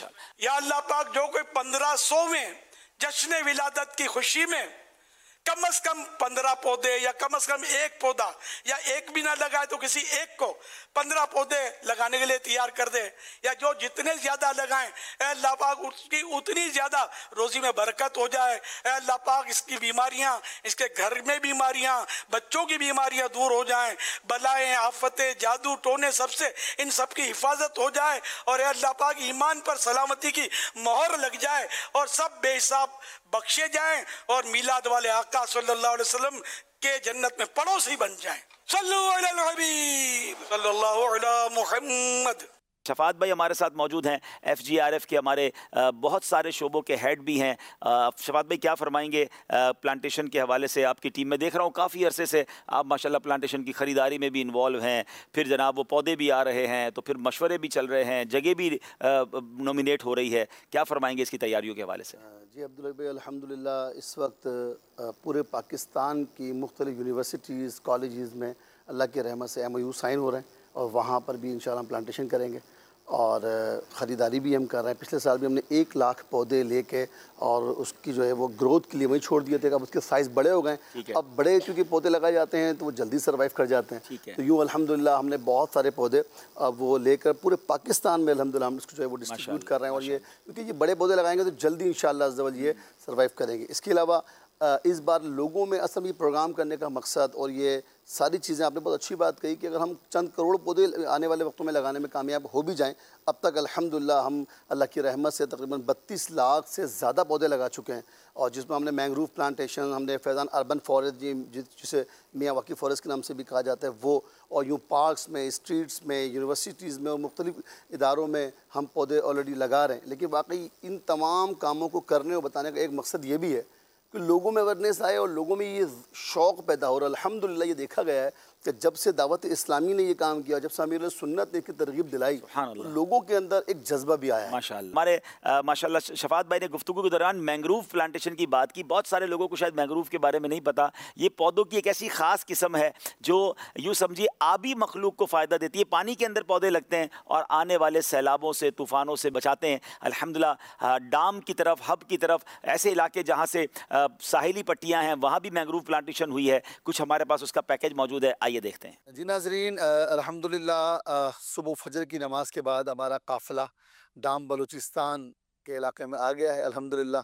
Speaker 5: या अल्लाह पाक जो कोई पंद्रह सौ में जश्न विलादत की खुशी में कम अज कम पंद्रह पौधे या कम अज कम एक पौधा या एक भी ना लगाए तो किसी एक को पंद्रह पौधे लगाने के लिए तैयार कर दे, या जो जितने ज्यादा लगाएं अल्लाह पाक उसकी उतनी ज्यादा रोजी में बरकत हो जाए। अल्लाह पाक इसकी बीमारियां, इसके घर में बीमारियां, बच्चों की बीमारियां दूर हो जाएं, बलाएं, आफतें, जादू टोने, सबसे इन सब की हिफाजत हो जाए, और अल्लाह पाक ईमान पर सलामती की मोहर लग जाए और सब बेहिसाब बख्शे जाएं और मिलाद वाले आका सल्लल्लाहु अलैहि वसल्लम के जन्नत में पड़ोसी बन जाएं। सल्लु अलल हबीब सल्लल्लाहु अला मुहम्मद।
Speaker 3: शफात भाई हमारे साथ मौजूद हैं, एफ जी आर एफ के हमारे आ, बहुत सारे शोबों के हेड भी हैं। आ, शफात भाई क्या फरमाएंगे प्लांटेशन के हवाले से? आपकी टीम में देख रहा हूँ काफ़ी अरसे से आप माशाल्लाह प्लांटेशन की ख़रीदारी में भी इन्वॉल्व हैं, फिर जनाब वो पौधे भी आ रहे हैं, तो फिर मशवरे भी चल रहे हैं, जगह भी नॉमिनेट हो रही है। क्या फरमाएंगे इसकी तैयारियों के हवाले से?
Speaker 6: जी अब्दुल भाई, अल्हम्दुलिल्लाह इस वक्त पूरे पाकिस्तान की मुख्तलिफ यूनिवर्सिटीज़, कॉलेजेस में अल्लाह की रहमत से एम ओ यू साइन हो रहे हैं, और वहाँ पर भी इंशाल्लाह हम प्लांटेशन करेंगे और ख़रीदारी भी हम कर रहे हैं। पिछले साल भी हमने एक लाख पौधे लेके और उसकी जो है वो ग्रोथ के लिए वही छोड़ दिए थे। अब उसके साइज़ बड़े हो गए, अब बड़े चूँकि पौधे लगाए जाते हैं तो वो जल्दी सर्वाइव कर जाते हैं। तो यूँ अल्हम्दुलिल्लाह हमने बहुत सारे पौधे अब वो लेकर पूरे पाकिस्तान में अल्हम्दुलिल्लाह हम इसको जो है वो डिस्ट्रीब्यूट कर रहे हैं। और ये क्योंकि ये बड़े पौधे लगाएंगे तो जल्दी इंशाअल्लाह अज़्ज़ा वजल ये सर्वाइव करेंगे। इसके अलावा इस बार लोगों में असल में प्रोग्राम करने का मकसद और ये सारी चीज़ें, आपने बहुत अच्छी बात कही कि अगर हम चंद करोड़ पौधे आने वाले वक्तों में लगाने में कामयाब हो भी जाएं, अब तक अल्हम्दुलिल्लाह हम अल्लाह की रहमत से तकरीबन बत्तीस लाख से ज़्यादा पौधे लगा चुके हैं। और जिसमें हमने मैंग्रोव प्लांटेशन, हमने फैज़ान अर्बन फॉरेस्ट जी जिसे मियाँ वाकी फॉरेस्ट के नाम से भी कहा जाता है वो, और यूँ पार्क्स में, स्ट्रीट्स में, यूनिवर्सिटीज़ में और मुख्तलिफ इदारों में हम पौधे ऑलरेडी लगा रहे हैं। लेकिन वाकई इन तमाम कामों को करने और बताने का एक मकसद ये भी है कि लोगों में अवेयरनेस आए और लोगों में ये शौक़ पैदा हो रहा है। अल्हम्दुलिल्लाह ये देखा गया है कि जब से दावत इस्लामी ने ये काम किया, जब से अमीर सुन्नत ने इसकी तरगीब दिलाई, तो लोगों के अंदर एक जज्बा भी आया है।
Speaker 3: माशाल्लाह हमारे माशाल्लाह शफात भाई ने गुफ्तगू के दौरान मैंग्रोव प्लांटेशन की बात की। बहुत सारे लोगों को शायद मैंग्रोव के बारे में नहीं पता। ये पौधों की एक ऐसी ख़ास किस्म है जो यूँ समझिए आबी मखलूक को फ़ायदा देती है। पानी के अंदर पौधे लगते हैं और आने वाले सैलाबों से, तूफ़ानों से बचाते हैं। अल्हम्दुलिल्लाह डाम की तरफ, हब की तरफ, ऐसे इलाके जहाँ से साहिली पट्टियाँ हैं वहाँ भी मैंग्रोव प्लांटेशन हुई है। कुछ हमारे पास उसका पैकेज मौजूद है, आइए देखते हैं।
Speaker 6: जी नाज़रीन, अल्हम्दुलिल्लाह सुबह फजर की नमाज के बाद हमारा काफ़िला डाम बलूचिस्तान के इलाके में आ गया है। अल्हम्दुलिल्लाह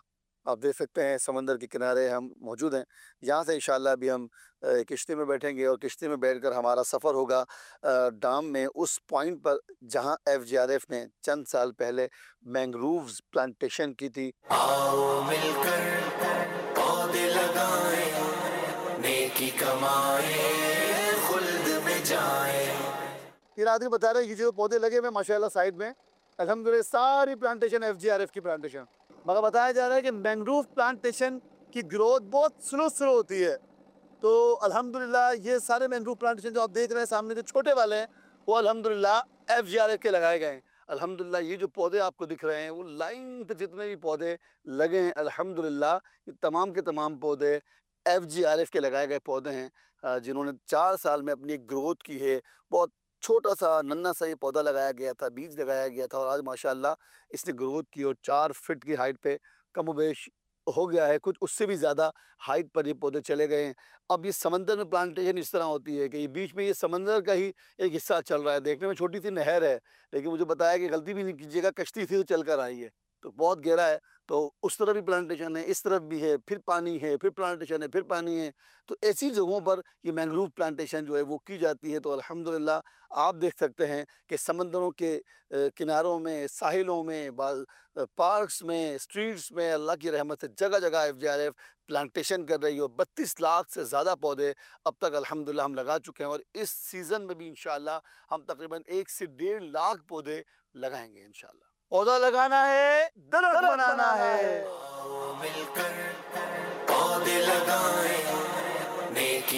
Speaker 6: आप देख सकते हैं समंदर के किनारे हम मौजूद हैं। यहाँ से इंशाल्लाह अभी हम अ, किश्ती में बैठेंगे और किश्ती में बैठकर हमारा सफ़र होगा अ, डाम में उस पॉइंट पर जहाँ एफजीआरएफ ने चंद साल पहले मैंग्रोव्स प्लांटेशन की थी।
Speaker 7: आओ मिलकर पौधे लगाएं, नेकी कमाएं, खुल्द में जाएं।
Speaker 6: ये आदमी बता रहे हैं कि जो पौधे लगे हुए माशाल्लाह साइड में, अल्हम्दुलिल्लाह सारी प्लांटेशन एफजीआरएफ की प्लांटेशन। मगर बताया जा रहा है कि मैंग्रोव प्लांटेशन की ग्रोथ बहुत स्लो स्लो होती है। तो अल्हम्दुलिल्लाह ये सारे मैंग्रोव प्लांटेशन जो आप देख रहे हैं सामने, जो छोटे वाले हैं, वो अल्हम्दुलिल्लाह एफजीआरएफ के लगाए गए हैं। अल्हम्दुलिल्लाह ये जो पौधे आपको दिख रहे हैं वो लाइन पे जितने भी पौधे लगे हैं अल्हम्दुलिल्लाह ये तमाम के तमाम पौधे एफजीआरएफ के लगाए गए पौधे हैं, अ, जिन्होंने चार साल में अपनी ग्रोथ की है। बहुत छोटा सा नन्ना सा ये पौधा लगाया गया था, बीज लगाया गया था, और आज माशाल्लाह इसने ग्रोथ की और चार फिट की हाइट पे कमोबेश हो गया है। कुछ उससे भी ज़्यादा हाइट पर ये पौधे चले गए हैं। अब ये समंदर में प्लांटेशन इस तरह होती है कि ये बीच में ये समंदर का ही एक हिस्सा चल रहा है। देखने में छोटी सी नहर है, लेकिन मुझे बताया कि गलती भी नहीं कीजिएगा, कश्ती से चल कर आई है, तो बहुत गहरा है। तो उस तरफ भी प्लांटेशन है, इस तरफ भी है, फिर पानी है, फिर प्लांटेशन है, फिर पानी है। तो ऐसी जगहों पर ये मैंग्रोव प्लांटेशन जो है वो की जाती है। तो अल्हम्दुलिल्लाह आप देख सकते हैं कि समंदरों के अ, किनारों में, साहिलों में, बाल पार्क्स में, स्ट्रीट्स में अल्लाह की रहमत से जगह जगह एफजीआरएफ प्लांटेशन कर रही है। और बत्तीस लाख से ज़्यादा पौधे अब तक अल्हम्दुलिल्लाह हम लगा चुके हैं, और इस सीज़न में भी इंशाअल्लाह हम तकरीबन एक से डेढ़ लाख पौधे लगाएंगे इंशाअल्लाह। पौधा लगाना है, दरख्त बनाना है।
Speaker 7: आओ मिलकर पौधे लगाएं, नेकी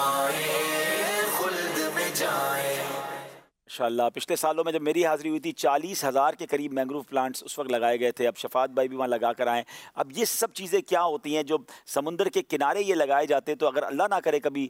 Speaker 7: कमाएं, खुल्द में जाएं।
Speaker 3: माशाल्लाह पिछले सालों में जब मेरी हाज़िरी हुई थी चालीस हज़ार के करीब मैंग्रोव प्लांट्स उस वक्त लगाए गए थे। अब शफात भाई भी वहाँ लगा कर आएँ। अब ये सब चीज़ें क्या होती हैं, जो समुंदर के किनारे ये लगाए जाते हैं, तो अगर अल्लाह ना करे कभी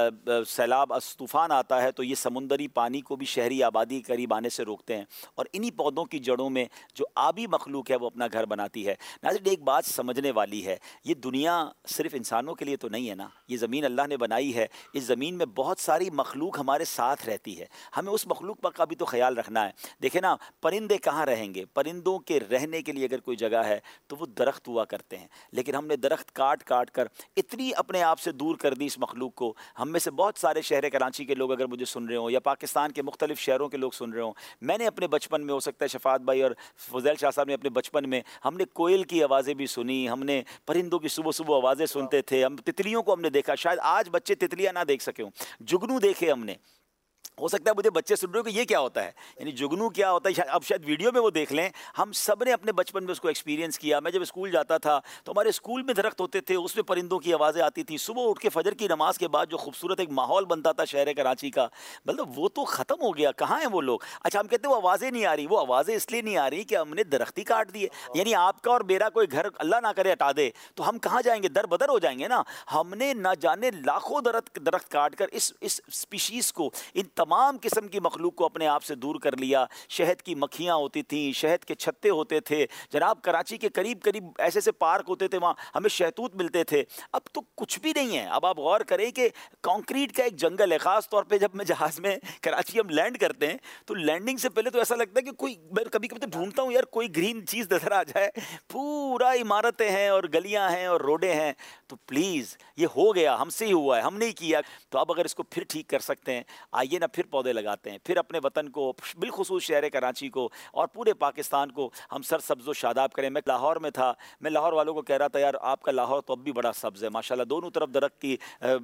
Speaker 3: सैलाब तूफ़ान आता है तो ये समुंदरी पानी को भी शहरी आबादी के करीब आने से रोकते हैं, और इन्हीं पौधों की जड़ों में जो आबी मखलूक है वो अपना घर बनाती है। नाज़रीन एक बात समझने वाली है, ये दुनिया सिर्फ़ इंसानों के लिए तो नहीं है ना, ये ज़मीन अल्लाह ने बनाई है। इस ज़मीन में बहुत सारी मखलूक हमारे साथ रहती है, हमें उस मखलूक का भी तो ख्याल रखना है। देखे ना, परिंदे कहाँ रहेंगे, परिंदों के रहने के लिए अगर कोई जगह है तो वो दरख्त हुआ करते हैं, लेकिन हमने दरख्त काट काट कर इतनी अपने आप से दूर कर दी इस मखलूक को। हम में से बहुत सारे शहर कराची के लोग अगर मुझे सुन रहे हो, या पाकिस्तान के मुख्तलिफ शहरों के लोग सुन रहे हो, मैंने अपने बचपन में, हो सकता है शफात भाई और फुज़ैल शाह साहब ने अपने बचपन में, हमने कोयल की आवाज़ें भी सुनी, हमने परिंदों की सुबह सुबह आवाज़ें सुनते थे, हम तितलियों को हमने देखा। शायद आज बच्चे तितलियाँ ना देख सके हों, जुगनू देखे हमने। हो सकता है मुझे बच्चे सुन रहे हो कि ये क्या होता है, यानी जुगनू क्या होता है, अब शायद वीडियो में वो देख लें। हम सब ने अपने बचपन में उसको एक्सपीरियंस किया। मैं जब स्कूल जाता था तो हमारे स्कूल में दरख्त होते थे, उसमें परिंदों की आवाज़ें आती थी। सुबह उठ के फजर की नमाज के बाद जो खूबसूरत एक माहौल बनता था शहर कराची का, मतलब वो तो ख़त्म हो गया। कहाँ हैं वो लोग? अच्छा, हम कहते हैं वो आवाज़ें नहीं आ रही, वो आवाज़ें इसलिए नहीं आ रही कि हमने दरख्त ही काट दिए। यानी आपका और मेरा कोई घर अल्लाह ना करे हटा दे तो हम कहाँ जाएंगे, दर बदर हो जाएंगे ना। हमने ना जाने लाखों दरख्त दरख्त काट कर इस इस स्पीशीज़ को, इन तमाम किस्म की मखलूक को अपने आप से दूर कर लिया। शहद की मक्खियाँ होती थी, शहद के छत्ते होते थे जनाब, कराची के करीब करीब ऐसे ऐसे पार्क होते थे, वहाँ हमें शहतूत मिलते थे। अब तो कुछ भी नहीं है। अब आप गौर करें कि कंक्रीट का एक जंगल है। ख़ास तौर पे जब मैं जहाज़ में कराची हम लैंड करते हैं तो लैंडिंग से पहले तो ऐसा लगता है कि कोई, मैं कभी कभी तो ढूंढता हूँ यार कोई ग्रीन चीज़ नज़र आ जाए। पूरा इमारतें हैं और गलियाँ हैं और रोडें हैं। तो प्लीज़, ये हो गया, हमसे ही हुआ है, हमने ही किया। तो अब अगर इसको फिर ठीक कर सकते हैं, आइए ना फिर पौधे लगाते हैं, फिर अपने वतन को, बिलखुसूस शहर कराची को और पूरे पाकिस्तान को हम सर सब्ज़ व शादाब करें। मैं लाहौर में था, मैं लाहौर वालों को कह रहा था यार आपका लाहौर तो अब भी बड़ा सब्ज़ है माशाल्लाह, दोनों तरफ दरख्त की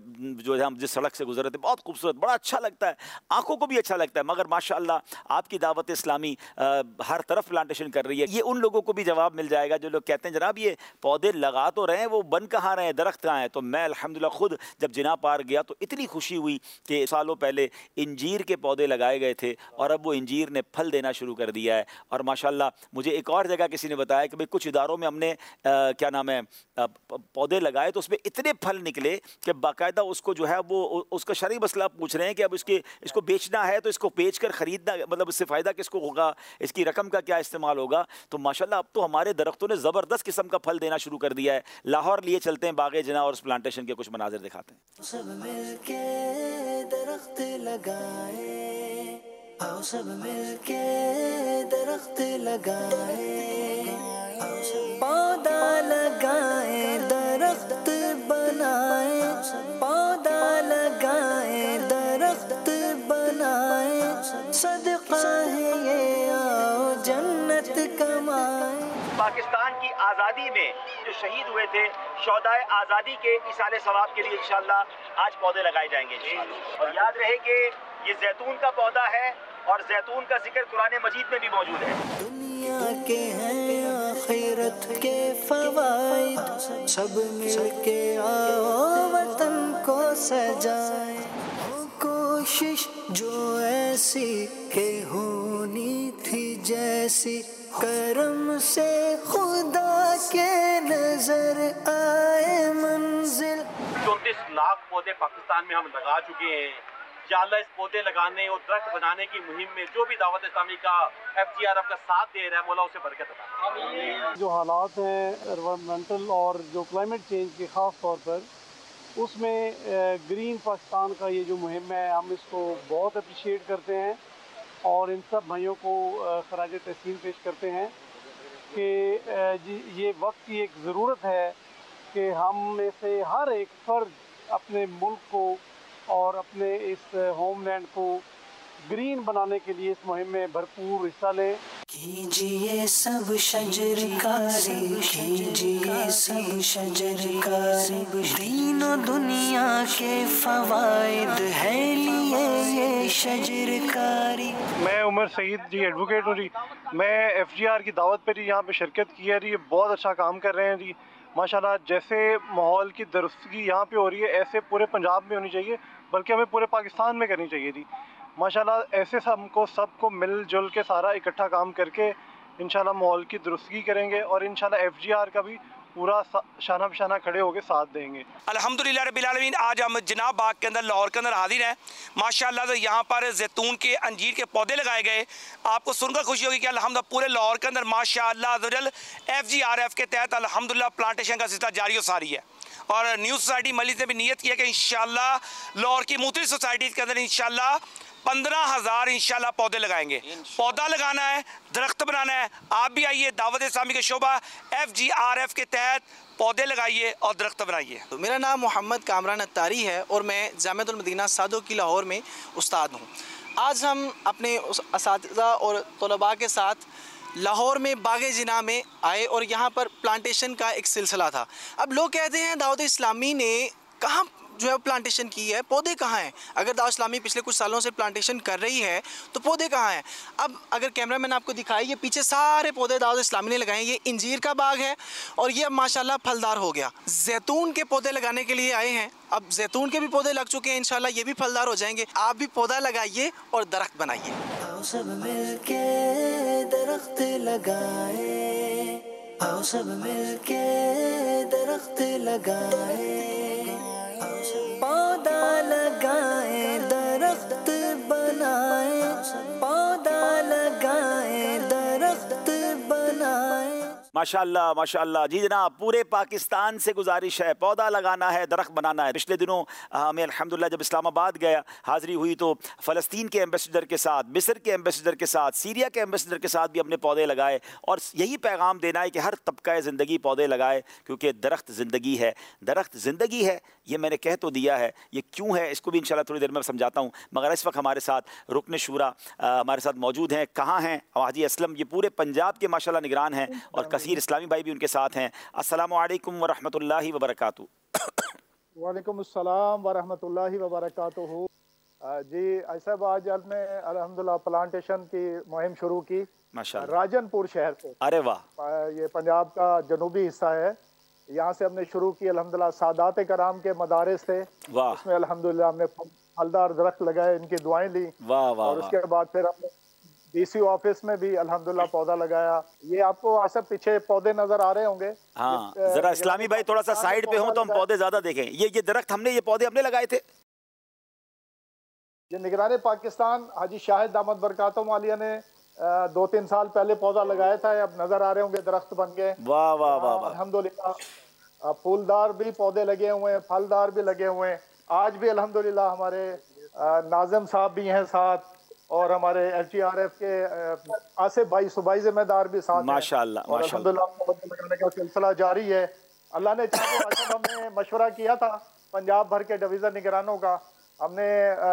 Speaker 3: जो है, हम जिस सड़क से गुजरे थे बहुत खूबसूरत, बड़ा अच्छा लगता है, आंखों को भी अच्छा लगता है। मगर माशाल्लाह आपकी दावत इस्लामी हर तरफ प्लांटेशन कर रही है। ये उन लोगों को भी जवाब मिल जाएगा जो लोग कहते हैं जनाब ये पौधे लगा तो रहे हैं, वो बन कहाँ रहे हैं, दरख्त कहाँ हैं। तो मैं अल्हम्दुलिल्लाह खुद जब जिना पार गया तो इतनी खुशी हुई कि सालों पहले इंजीर के पौधे लगाए गए थे और अब वो इंजीर ने फल देना शुरू कर दिया है। और माशाल्लाह मुझे एक और जगह किसी ने बताया कि भाई कुछ इदारों में हमने आ, क्या नाम है आ, पौधे लगाए तो उसमें इतने फल निकले कि बाकायदा उसको जो है वो उसका शरई मसला पूछ रहे हैं कि अब इसके इसको बेचना है तो इसको बेच कर ख़रीदना, मतलब इससे फ़ायदा किसको होगा, इसकी रकम का क्या इस्तेमाल होगा। तो माशाल्लाह अब तो हमारे दरख्तों ने ज़बरदस्त किस्म का फल देना शुरू कर दिया है। लाहौर लिए चलते हैं बाग़े जना और उस प्लांटेशन के कुछ मनाजिर दिखाते हैं।
Speaker 7: सब मिलके दरख्त लगाए, आओ सब मिलके दरख्त लगाए, आओ पौधा लगाए दरख्त बनाए, पौधा लगाए दरख्त बनाए, सदका है ये आओ जन्नत कमाए।
Speaker 3: पाकिस्तान की आज़ादी में जो शहीद हुए थे शोहदाए आज़ादी के इसाले सवाब के लिए इंशाअल्लाह आज पौधे लगाए जाएंगे इंशाअल्लाह। और याद रहे कि ये जैतून का पौधा है और जैतून का जिक्र कुरान मजीद में भी मौजूद है।
Speaker 7: दुनिया के हैं आखिरत के फवाइद, सब मिलके आओ वतन को सजाए। हो कोशिश जो ऐसी के होनी थी जैसी, करम से खुदा के नजर आए मंजिल।
Speaker 8: चौंतीस लाख पौधे पाकिस्तान में हम लगा चुके हैं। या अल्लाह इस पौधे लगाने और दरख्त बनाने की मुहिम में जो भी दावत इस्लामी का एफ जी आर एफ का साथ दे रहा है, मौला उसे बरकत अता।
Speaker 9: जो हालात हैं एनवायरमेंटल और जो क्लाइमेट चेंज के ख़ास तौर पर, उसमें ग्रीन पाकिस्तान का ये जो मुहिम है हम इसको बहुत अप्रिशिएट करते हैं और इन सब भाइयों को खराज तहसीन पेश करते हैं कि ये वक्त की एक ज़रूरत है कि हम में से हर एक फ़र्द अपने मुल्क को और अपने इस होमलैंड को ग्रीन बनाने के लिए इस मुहिम में भरपूर हिस्सा लें।
Speaker 7: कीजिए सब शजरकारी, कीजिए सब शजरकारी, दीनो दुनिया के फवाइद है लिए ये शजरकारी।
Speaker 9: मैं उमर सईद जी एडवोकेट हूँ जी। मैं एफ जी आर की दावत पर ही यहाँ पे शिरकत की है जी। बहुत अच्छा काम कर रहे हैं जी माशाल्लाह। जैसे माहौल की दुरुस्तगी यहाँ पे हो रही है ऐसे पूरे पंजाब में होनी चाहिए, बल्कि हमें पूरे पाकिस्तान में करनी चाहिए जी माशाल्लाह। ऐसे हमको सबको मिलजुल के सारा इकट्ठा काम करके इंशाल्लाह माहौल की दुरुस्तगी करेंगे और इंशाल्लाह एफ जी आर का भी पूरा शाना बशाना खड़े होकर साथ देंगे।
Speaker 10: अल्हम्दुलिल्लाह रब्बिल आलमीन। आज हम जिनाब बाग के अंदर लाहौर के अंदर हाजिर हैं माशाल्लाह। तो यहाँ पर जैतून के अंजीर के पौधे लगाए गए। आपको सुनकर खुशी होगी कि अल्हम्दुलिल्लाह पूरे लाहौर के अंदर माशाल्लाह एफ जी आर एफ के तहत अल्हम्दुलिल्लाह प्लांटेशन का सिलसिला जारी और सारी है। और न्यू सोसाइटी मलिक ने भी नियत किया कि इंशाल्लाह लाहौर की मुख्तलिफ सोसाइटीज़ के अंदर इंशाल्लाह पंद्रह हज़ार इंशाल्लाह पौधे लगाएंगे। पौधा लगाना है, दरख्त बनाना है। आप भी आइए, दावत इस्लामी के शोबा एफ जी आर एफ के तहत पौधे लगाइए और दरख्त बनाइए।
Speaker 11: तो मेरा नाम मोहम्मद कामरान अत्तारी है और मैं जामिअतुल मदीना सादो की लाहौर में उस्ताद हूँ। आज हम अपने उस असातिज़ा और तलबा के साथ लाहौर में बागे जिना में आए और यहाँ पर प्लांटेशन का एक सिलसिला था। अब लोग कहते हैं दावत इस्लामी ने कहाँ जो है प्लांटेशन की है, पौधे कहाँ हैं? अगर दावत इस्लामी पिछले कुछ सालों से प्लांटेशन कर रही है तो पौधे कहाँ हैं? अब अगर कैमरा मैन आपको दिखाए, ये पीछे सारे पौधे दावत इस्लामी ने लगाए। ये इंजीर का बाग है और ये अब माशाल्लाह फलदार हो गया। जैतून के पौधे लगाने के लिए आए हैं। अब जैतून के भी पौधे लग चुके हैं, इंशाल्लाह ये भी फलदार हो जाएंगे। आप भी पौधा लगाइए और दरख्त बनाइए।
Speaker 7: सब मिलके दरख्त लगाए, आओ सब मिलके दरख्त लगाए, पौधा लगाए दरख्त बनाए, पौधा लगाए दरख्त बनाए।
Speaker 3: माशाअल्लाह माशाअल्लाह जी जनाब। पूरे पाकिस्तान से गुजारिश है, पौधा लगाना है, दरख्त बनाना है। पिछले दिनों हमें अल्हम्दुलिल्लाह जब इस्लामाबाद गया हाज़िरी हुई तो फ़लस्तीन के एम्बेसडर के साथ, मिस्र के एम्बेसडर के साथ, सीरिया के एम्बेसडर के साथ भी हमने पौधे लगाए और यही पैगाम देना है कि हर तबका ज़िंदगी पौधे लगाए, क्योंकि दरख्त ज़िंदगी है। दरख्त ज़िंदगी है, ये मैंने कह तो दिया है, ये क्यों है इसको भी इंशाल्लाह थोड़ी देर में समझाता हूँ। मगर इस वक्त हमारे साथ रुकन शूरा हमारे साथ मौजूद हैं। कहाँ हैं? हाजी असलम, ये पूरे पंजाब के माशाल्लाह निगरान हैं और कसीर इस्लामी भाई भी उनके साथ हैं। अस्सलामु अलैकुम व रहमतुल्लाहि व बरकातुहू।
Speaker 12: वालेकुम अस्सलाम व रहमतुल्लाहि व बरकातुहू। जी ऐसा आज हमने अल्हम्दुलिल्लाह प्लांटेशन की मुहिम शुरू की माशाल्लाह राजनपुर शहर से। अरे वाह। ये पंजाब का जनूबी हिस्सा है, यहाँ से हमने शुरू की। अल्हम्दुलिल्लाह सादात कराम के मदारिस थे, उसमें अल्हम्दुलिल्लाह हमने फलदार दरख्त लगाए, इनकी दुआएं ली। वाह वाह। और उसके बाद फिर हमने डीसी ऑफिस में भी अल्हम्दुलिल्लाह पौधा लगाया। ये आपको सब पीछे पौधे नजर आ रहे होंगे।
Speaker 3: हाँ, जरा इस्लामी भाई थोड़ा सा साइड पे हो तो हम पौधे ज्यादा देखें। ये ये दरख्त हमने ये पौधे हमने लगाए थे।
Speaker 12: ये निगरान पाकिस्तान हाजी शाहिद दामद बरकातुहू मालिया ने दो तीन साल पहले पौधा लगाया था, अब नजर आ रहे होंगे दरख्त बन गए। वाह वाह वाह। अल्हम्दुलिल्लाह फूलदार भी पौधे लगे हुए हैं, फलदार भी लगे हुए हैं। आज भी अल्हम्दुलिल्लाह हमारे नाज़िम साहब भी हैं साथ, और हमारे एफ जी आर एफ के आसिफ भाई सूबाई जिम्मेदार भी साथ
Speaker 3: माशाअल्लाह
Speaker 12: और अल्हम्दुलिल्लाह लगाने का सिलसिला जारी है। अल्लाह ने चाहा तो हमने मशवरा किया था पंजाब भर के डिवीज़न निगरानों का, हमने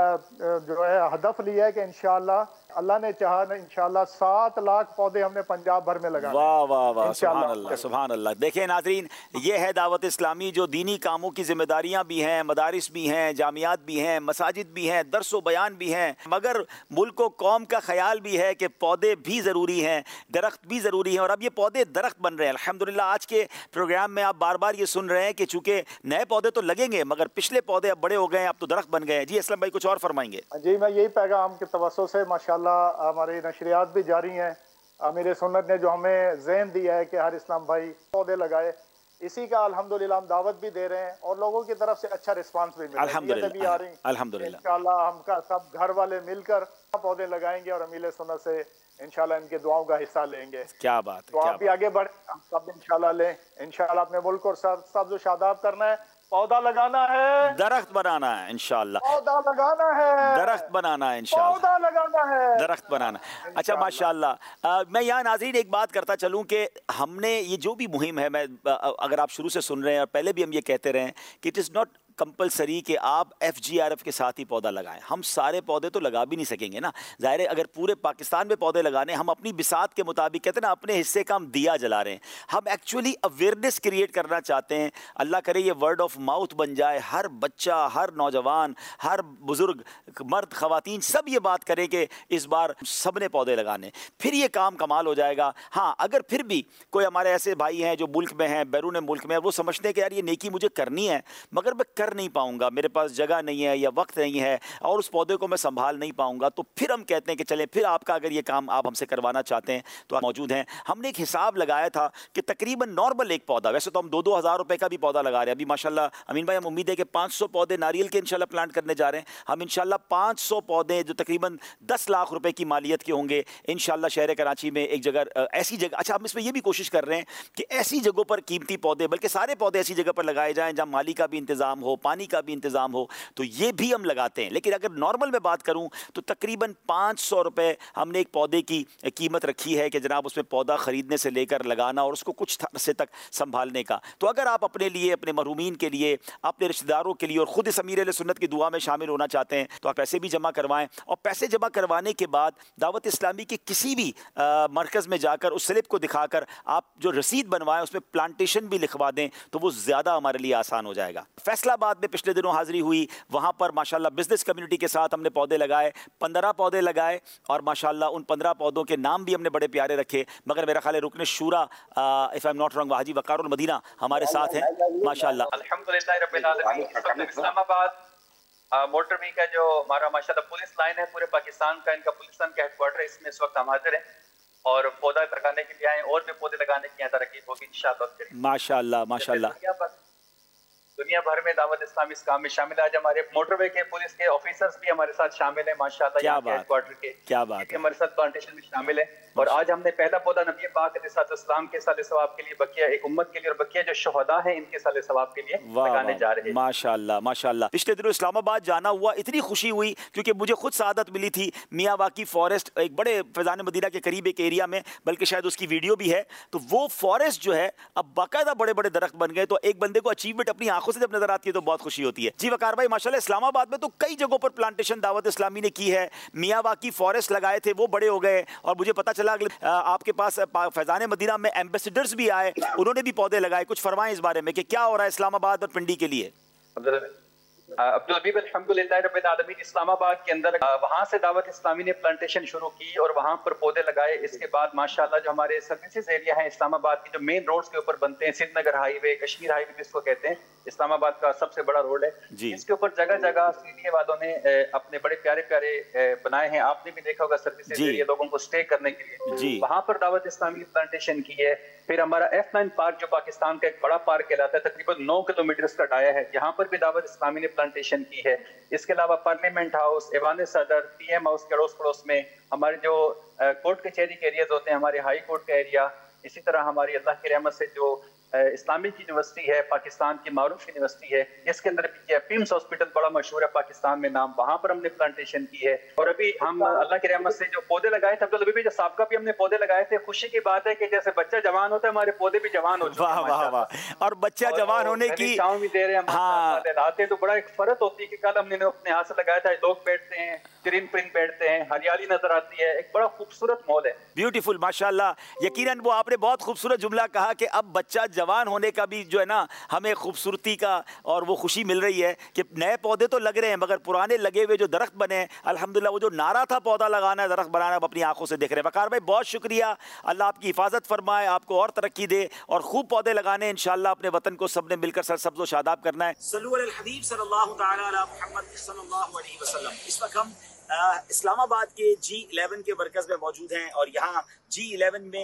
Speaker 12: जो है हदफ लिया है कि इंशाअल्लाह अल्लाह ने चाहा इंशाअल्लाह सात लाख पौधे हमने पंजाब भर में लगाए।
Speaker 3: वाह वाह वाह, सुभान अल्लाह सुभान अल्लाह। देखिए नाज़रीन, ये है दावत इस्लामी जो दीनी कामों की जिम्मेदारियाँ भी हैं, मदारिस भी हैं, जामियात भी हैं, मसाजिद भी हैं, दर्स व बयान भी हैं, मगर मुल्क व कौम का ख्याल भी है कि पौधे भी ज़रूरी हैं, दरख्त भी ज़रूरी हैं। और अब ये पौधे दरख्त बन रहे हैं अल्हम्दुलिल्लाह। आज के प्रोग्राम में आप बार बार ये सुन रहे हैं कि चूँकि नए पौधे तो लगेंगे मगर पिछले पौधे अब बड़े हो गए हैं, अब तो दरख्त बन गए हैं। जी असलम भाई कुछ और फरमाएंगे?
Speaker 12: जी मैं यही पैगाम के तवज्जो से माशाल्लाह हमारी नशरियात भी जारी हैं। अमीर सुन्नत ने जो हमें ज़हन दिया है कि हर इस्लाम भाई पौधे लगाए, इसी का अल्हम्दुलिल्लाह हम दावत भी दे रहे हैं और लोगों की तरफ से अच्छा रिस्पांस भी मिल रहा है।
Speaker 3: अल्हम्दुलिल्लाह अल्हम्दुलिल्लाह
Speaker 12: इंशाल्लाह हम का सब घर वाले मिलकर पौधे लगाएंगे और अमीर सुन्नत से इंशाल्लाह इनके दुआओं का हिस्सा लेंगे।
Speaker 3: क्या बात है,
Speaker 12: तो आप भी आगे बढ़े, हम सब इंशाल्लाह लें। इंशाल्लाह अपने मुल्क और सब सब शादाब करना है, पौधा लगाना है,
Speaker 3: दरख्त बनाना है इंशाअल्लाह,
Speaker 12: पौधा लगाना है,
Speaker 3: दरख्त बनाना है इंशाअल्लाह,
Speaker 12: पौधा लगाना है,
Speaker 3: दरख्त बनाना। अच्छा माशाअल्लाह। मैं यहाँ नाज़रीन एक बात करता चलूँ कि हमने ये जो भी मुहिम है, मैं अगर आप शुरू से सुन रहे हैं और पहले भी हम ये कहते रहे हैं कि इट इज़ नॉट कंपलसरी कि आप एफ जी आर एफ के साथ ही पौधा लगाएं। हम सारे पौधे तो लगा भी नहीं सकेंगे ना, ज़ाहिर है। अगर पूरे पाकिस्तान में पौधे लगाने, हम अपनी बिसात के मुताबिक कहते हैं ना, अपने हिस्से का हम दिया जला रहे हैं। हम एक्चुअली अवेयरनेस क्रिएट करना चाहते हैं। अल्लाह करे ये वर्ड ऑफ माउथ बन जाए, हर बच्चा, हर नौजवान, हर बुज़ुर्ग, मर्द ख़वातीन सब ये बात करें कि इस बार सब ने पौधे लगाने, फिर ये काम कमाल हो जाएगा। हाँ, अगर फिर भी कोई हमारे ऐसे भाई हैं जो मुल्क में हैं, बैरून मुल्क में, वो समझते हैं कि यार ये नेकी मुझे करनी है मगर मैं कर नहीं पाऊंगा, मेरे पास जगह नहीं है या वक्त नहीं है और उस पौधे को मैं संभाल नहीं पाऊंगा, तो फिर हम कहते हैं कि चलें, फिर आपका अगर ये काम आप हमसे करवाना चाहते हैं तो आप मौजूद हैं। हमने एक हिसाब लगाया था कि तकरीबन नॉर्मल एक पौधा, वैसे तो हम दो दो हज़ार रुपए का भी पौधा लगा रहे हैं अभी माशाल्लाह। अमीन भाई हम उम्मीद है कि पाँच सौ पौधे नारियल के इंशाल्लाह प्लांट करने जा रहे हैं हम। इंशाल्लाह पाँच सौ पौधे जो तकरीबन दस लाख रुपए की मालियत के होंगे इंशाल्लाह शहर कराची में एक जगह, ऐसी जगह। अच्छा, हम इसमें यह भी कोशिश कर रहे हैं कि ऐसी जगहों पर कीमती पौधे, बल्कि सारे पौधे ऐसी जगह पर लगाए जाएं जहां माली का भी इंतजाम हो, पानी का भी इंतजाम हो, तो ये भी हम लगाते हैं। लेकिन अगर नॉर्मल में बात करूं तो तकरीबन पाँच सौ रुपए हमने एक पौधे की कीमत रखी है कि जनाब उसमें पौधा खरीदने से लेकर लगाना और उसको कुछ अरसे तक संभालने का। तो अगर आप अपने लिए, अपने महरूमीन के लिए, अपने रिश्तेदारों के लिए और खुद इस अमीर सुन्नत की दुआ में शामिल होना चाहते हैं तो आप पैसे भी जमा करवाएं। और पैसे जमा करवाने के बाद दावत इस्लामी के किसी भी मरकज़ में जाकर उस स्लिप को दिखाकर आप जो रसीद बनवाएं उसमें प्लांटेशन भी लिखवा दें तो वो ज़्यादा हमारे लिए आसान हो जाएगा। फैसलाबाद में पिछले दिनों हाज़िरी हुई, वहाँ पर माशाल्लाह बिजनेस कम्युनिटी के साथ हमने पौधे लगाए, पंद्रह पौधे लगाए और माशाल्लाह उन पंद्रह पौधों के नाम भी हमने बड़े प्यारे रखे। मगर मेरा ख्याल है रुकन शूरा, if I am not wrong, हाजी वकारुल मदीना हमारे साथ हैं माशाल्लाह।
Speaker 13: अल्हम्दुलिल्लाह रब्बिल आलमीन। इस्लामाबाद मोटर वी का जो हमारा माशाल्लाह पुलिस लाइन है पूरे पाकिस्तान का, इनका पुलिस लाइन का हेडक्वार्टर है, इसमें इस वक्त हम हाजिर हैं और पौधा लगाने के लिए आए और भी पौधे लगाने की यहाँ तरक्की होगी इंशाअल्लाह।
Speaker 3: माशाल्लाह माशाल्लाह।
Speaker 13: दुनिया भर में दावत इस्लामी इस काम में शामिल है। आज हमारे मोटरवे के पुलिस के ऑफिसर्स भी हमारे साथ शामिल हैं माशाल्लाह, यहाँ के हेडक्वार्टर के,
Speaker 3: क्या बात है,
Speaker 13: हमारे साथ प्लांटेशन में शामिल है। और आज हमने पहला पौधा नबी पाक अलैहिस्सलाम के साले सवाब के लिए, बकिया एक उम्मत के लिए और बकिया जो शोहदा है इनके साले सवाब के लिए लगाने जा रहे हैं
Speaker 3: माशाल्लाह माशाल्लाह। पिछले दिनों इस्लामाबाद जाना हुआ, इतनी खुशी हुई क्योंकि मुझे खुद सआदत मिली थी। मियाँ वाकी फॉरेस्ट एक बड़े फैज़ान मदीना के करीब एक एरिया में, बल्कि शायद उसकी वीडियो भी है, तो वो फॉरेस्ट जो है अब बाकायदा बड़े बड़े दरख्त बन गए। तो एक बंदे को अचीवमेंट अपनी आंखों से जब नजर आती है तो बहुत खुशी होती है। जी वकार भाई माशाल्लाह इस्लामाबाद में तो कई जगहों पर प्लांटेशन दावत इस्लामी ने की है। मियाँ वाकी फॉरेस्ट लगाए थे, वो बड़े हो गए और मुझे पता चला आपके पास फैज़ान मदीना में एम्बेसडर्स भी आए, उन्होंने भी पौधे लगाए। कुछ फरमाएं इस बारे में कि क्या हो रहा है इस्लामाबाद और पिंडी के लिए।
Speaker 13: अब्दुल हबीब अल्हम्दुलिल्लाह रब्बिल आलमीन। इस्लामाबाद के अंदर वहाँ से दावत इस्लामी ने प्लांटेशन शुरू की और वहाँ पर पौधे लगाए। इसके बाद माशाल्लाह जो हमारे सर्विसेज एरिया है इस्लामाबाद की, जो मेन रोड्स के ऊपर बनते हैं, सिद्धनगर हाईवे, कश्मीर हाईवे जिसको कहते हैं, इस्लामाबाद का सबसे बड़ा रोड है, इसके ऊपर जगह जगह सीडीए वालों ने अपने बड़े प्यारे प्यारे बनाए हैं। आपने भी देखा होगा सर्विसेज एरिया लोगों को स्टे करने के लिए, वहाँ पर दावत इस्लामी ने प्लांटेशन की है। फिर हमारा एफ नाइन पार्क जो पाकिस्तान का एक बड़ा पार्क कहलाता है, तकरीबन नौ किलोमीटर का डाया है, यहाँ पर भी दावत इस्लामी ने प्लांटेशन की है। इसके अलावा पार्लियामेंट हाउस, ऐवान सदर, पीएम हाउस के अड़ोस पड़ोस में हमारे जो कोर्ट कचहरी के एरियाज होते हैं, हमारे हाई कोर्ट का एरिया, इसी तरह हमारी अल्लाह की रहमत से जो इस्लामिक यूनिवर्सिटी है, पाकिस्तान की मारूफ यूनिवर्सिटी है, इसके अंदर भी किया। पिम्स हॉस्पिटल बड़ा मशहूर है पाकिस्तान में नाम, वहाँ पर हमने प्लांटेशन की है। और अभी हम अल्लाह की रहमत से जो पौधे लगाए थे, अब्दुल हबीब जी साहब का भी हमने पौधे लगाए थे। खुशी की बात है कि जैसे बच्चा जवान होता है, हमारे पौधे भी जवान हो चुके हैं।
Speaker 3: वाह वाह वाह। और बच्चा जवान होने की
Speaker 13: छांव भी दे रहे हैं, हाँ लाते तो बड़ा एक फर्क होती है कि कल हमने अपने हाथ से लगाया था, लोग बैठते हैं, ग्रीन प्रिंट बैठते हैं, हरियाली नजर आती है, एक बड़ा खूबसूरत मॉल है।
Speaker 3: ब्यूटीफुल, माशाल्लाह। यकीनन वो आपने बहुत खूबसूरत जुमला कहा कि अब बच्चा जवान होने का भी जो है ना हमें खूबसूरती का और वो खुशी मिल रही है कि नए पौधे तो लग रहे हैं मगर पुराने लगे हुए जो दरख्त बने हैं, अल्हम्दुलिल्लाह वो जो नारा था पौधा लगाना है दरख्त बनाना, अपनी आंखों से देख रहे हैं। वकार भाई बहुत शुक्रिया, अल्लाह आपकी हिफाजत फरमाए, आपको और तरक्की दे और खूब पौधे लगाने इंशाल्लाह अपने वतन को सबने मिलकर सरसब्ज़ व शादाब करना है।
Speaker 10: सल्लल्लाहु अलैहि हबीब सल्लल्लाहु तआला अला मुहम्मद सल्लल्लाहु अलैहि वसल्लम। इस वक्त हम इस्लामाबाद के जी इलेवन के मरकज़ में मौजूद हैं और यहाँ जी इलेवन में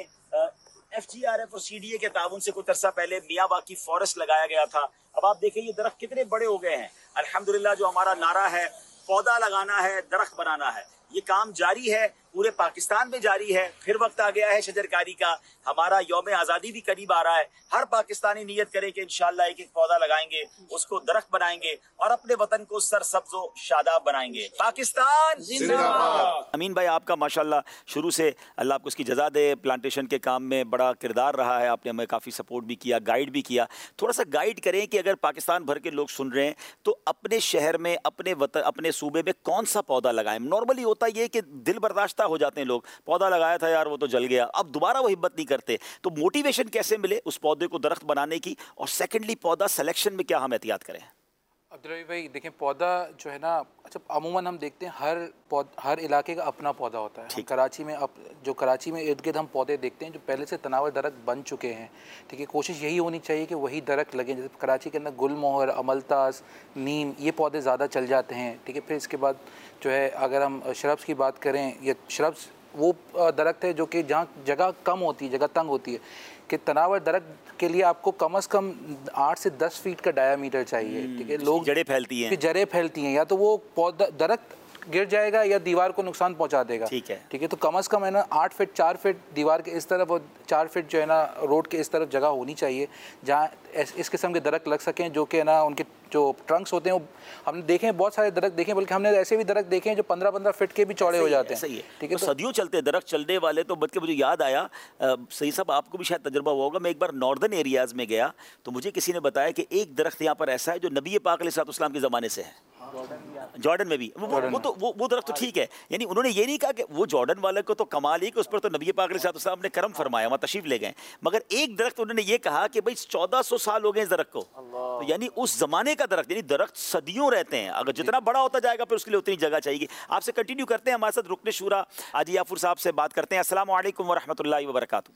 Speaker 10: एफ जी आर एफ और सी डी ए के ताउन से कुछ अरसा पहले मियावाकी फॉरेस्ट लगाया गया था। अब आप देखें ये दरख्त कितने बड़े हो गए हैं। अल्हम्दुलिल्लाह जो हमारा नारा है पौधा लगाना है दरख्त बनाना है, ये काम जारी है, पूरे पाकिस्तान में जारी है। फिर वक्त आ गया है शजरकारी का, हमारा यौम आज़ादी भी करीब आ रहा है। हर पाकिस्तानी नियत करे कि इंशाल्लाह एक एक पौधा लगाएंगे, उसको दरख्त बनाएंगे और अपने वतन को सरसब्ज़ व शादाब बनाएंगे। पाकिस्तान जिंदाबाद।
Speaker 3: अमीन भाई आपका माशाल्लाह शुरू से अल्लाह आपको उसकी जज़ा दे, प्लांटेशन के काम में बड़ा किरदार रहा है, आपने हमें काफ़ी सपोर्ट भी किया, गाइड भी किया। थोड़ा सा गाइड करें कि अगर पाकिस्तान भर के लोग सुन रहे हैं तो अपने शहर में, अपने वतन, अपने सूबे में कौन सा पौधा लगाएं। नॉर्मली होता ये कि दिल बर्दाश्ता हो जाते हैं लोग, पौधा लगाया था यार वो तो जल गया, अब दोबारा वो हिम्मत नहीं करते। तो मोटिवेशन कैसे मिले उस पौधे को दरख्त बनाने की, और सेकेंडली पौधा सिलेक्शन में क्या हम एहतियात करें।
Speaker 14: अब्दुल रहीम भाई देखें, पौधा जो है ना, अच्छा अमूमन हम देखते हैं हर पौध हर इलाके का अपना पौधा होता है। हम कराची में अब जो कराची में इर्द गिर्द हम पौधे देखते हैं जो पहले से तनावर दरख्त बन चुके हैं, ठीक है। कोशिश यही होनी चाहिए कि वही दरख्त लगें। जैसे कराची के अंदर गुलमोहर, अमलतास, नीम, ये पौधे ज़्यादा चल जाते हैं, ठीक है। फिर इसके बाद जो है अगर हम शरब्स की बात करें, ये शरब्स वो दरख्त है जो कि जहाँ जगह कम होती है, जगह तंग होती है, कि तनावर दरख्त के लिए आपको कम से कम आठ से दस फीट का डायामीटर चाहिए, ठीक है। लोग
Speaker 3: जड़ें फैलती हैं,
Speaker 14: जड़ें फैलती हैं, या तो वो पौधा दरख्त गिर जाएगा या दीवार को नुकसान पहुंचा देगा,
Speaker 3: ठीक है
Speaker 14: ठीक है। तो कम से कम है ना आठ फीट चार फीट दीवार के इस तरफ और चार फीट जो है ना रोड के इस तरफ जगह होनी चाहिए जहाँ इस किस्म के दरख्त लग सकें, जो कि है ना उनके जो ट्रंक्स होते हैं वो हमने देखे हैं, बहुत सारे दरख्त देखे हैं, बल्कि हमने ऐसे भी दरख्त देखे हैं जो पंद्रह पंद्रह फीट के भी चौड़े हो जाते हैं।
Speaker 3: सही है, ठीक है। तो सदियों चलते हैं दरख्त चलने वाले। तो बल्कि मुझे याद आया, सही साहब आपको भी शायद तजुर्बा हुआ होगा, मैं एक बार नॉर्दर्न एरियाज़ में गया तो मुझे किसी ने बताया कि एक दरख्त यहाँ पर ऐसा है जो नबी पाक अलैहिस्सलाम के ज़माने से है, जॉर्डन में भी। वो, वो तो वो, वो दरख्त तो ठीक है, यानी उन्होंने ये नहीं कहा कि वो जॉर्डन वाले को तो कमाल ही कि उस पर तो नबी पाक अलैहिस्सलाम ने करम फरमाया, वहाँ तशरीफ ले गए। मगर एक दरख्त उन्होंने ये कहा कि भाई चौदह सौ साल हो गए इस दरख्त को, तो यानी उस जमाने का दरख्त, यानी दरख्त सदियों रहते हैं। अगर जितना बड़ा होता जाएगा फिर उसके लिए उतनी जगह चाहिए। आपसे कंटिन्यू करते हैं, हमारे साथ रुकने शुरा हाजी याफुर साहब से बात करते हैं। अस्सलामु अलैकुम व रहमतुल्लाहि व बरकातहू।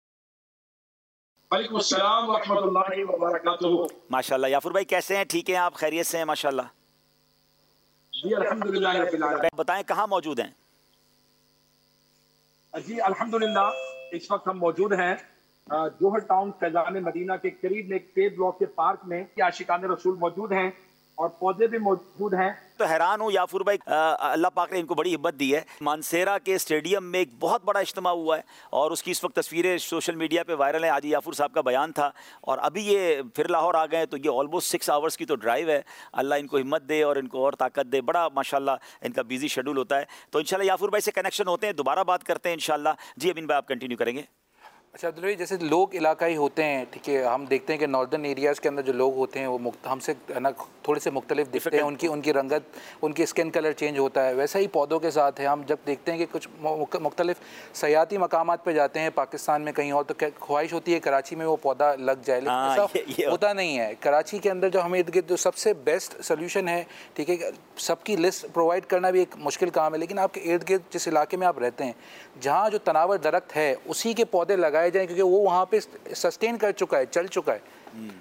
Speaker 15: वालेकुम अस्सलाम व रहमतुल्लाहि व बरकातहू।
Speaker 3: माशाल्लाह याफुर भाई कैसे हैं? ठीक हैं आप? खैरियत से हैं? माशाल्लाह
Speaker 15: जी अल्हम्दुलिल्लाह रब्बिल आलमीन।
Speaker 3: बताएं कहाँ मौजूद हैं?
Speaker 15: जी अल्हम्दुलिल्लाह इस वक्त हम मौजूद हैं जोहर टाउन फैजान मदीना के करीब में एक पेड ब्लॉक के पार्क में। आशिकाने रसूल मौजूद हैं और पौधे भी मौजूद हैं।
Speaker 3: तो हैरान हूँ याफुर भाई, अल्लाह पाक ने इनको बड़ी हिम्मत दी है। मानसेरा के स्टेडियम में एक बहुत बड़ा इज्तिमा हुआ है और उसकी इस वक्त तस्वीरें सोशल मीडिया पे वायरल हैं। आज याफुर साहब का बयान था और अभी ये फिर लाहौर आ गए, तो ये ऑलमोस्ट सिक्स आवर्स की तो ड्राइव है। अल्लाह इनको हिम्मत दे और इनको और ताकत दे। बड़ा माशाल्लाह इनका बिजी शेड्यूल होता है। तो इंशाल्लाह याफुर भाई से कनेक्शन होते हैं, दोबारा बात करते हैं इंशाल्लाह। जी अमीन भाई आप कंटिन्यू करेंगे।
Speaker 14: अच्छा अब्दुल भाई, जैसे लोग इलाकाई होते हैं, ठीक है, हम देखते हैं कि नॉर्दर्न एरियाज़ के अंदर जो लोग होते हैं वो मुक्त हमसे ना थोड़े से मुख्तलिफ दिखते हैं, उनकी उनकी रंगत, उनकी स्किन कलर चेंज होता है। वैसा ही पौधों के साथ है। हम जब देखते हैं कि कुछ मुख्तलिफ सयाती मकामात पे जाते हैं पाकिस्तान में कहीं और, तो ख्वाहिश होती है कराची में वो पौधा लग जाए, लेकिन ऐसा होता नहीं है। कराची के अंदर जो हमें इर्द गिर्द जो सबसे बेस्ट सोल्यूशन है, ठीक है, सबकी लिस्ट प्रोवाइड करना भी एक मुश्किल काम है, लेकिन आपके इर्द गिर्द जिस इलाके में आप रहते हैं जहाँ जो तनावर दरख्त है उसी के पौधे लगाए जाएं, क्योंकि वो वहाँ पे सस्टेन कर चुका है, चल चुका है। तो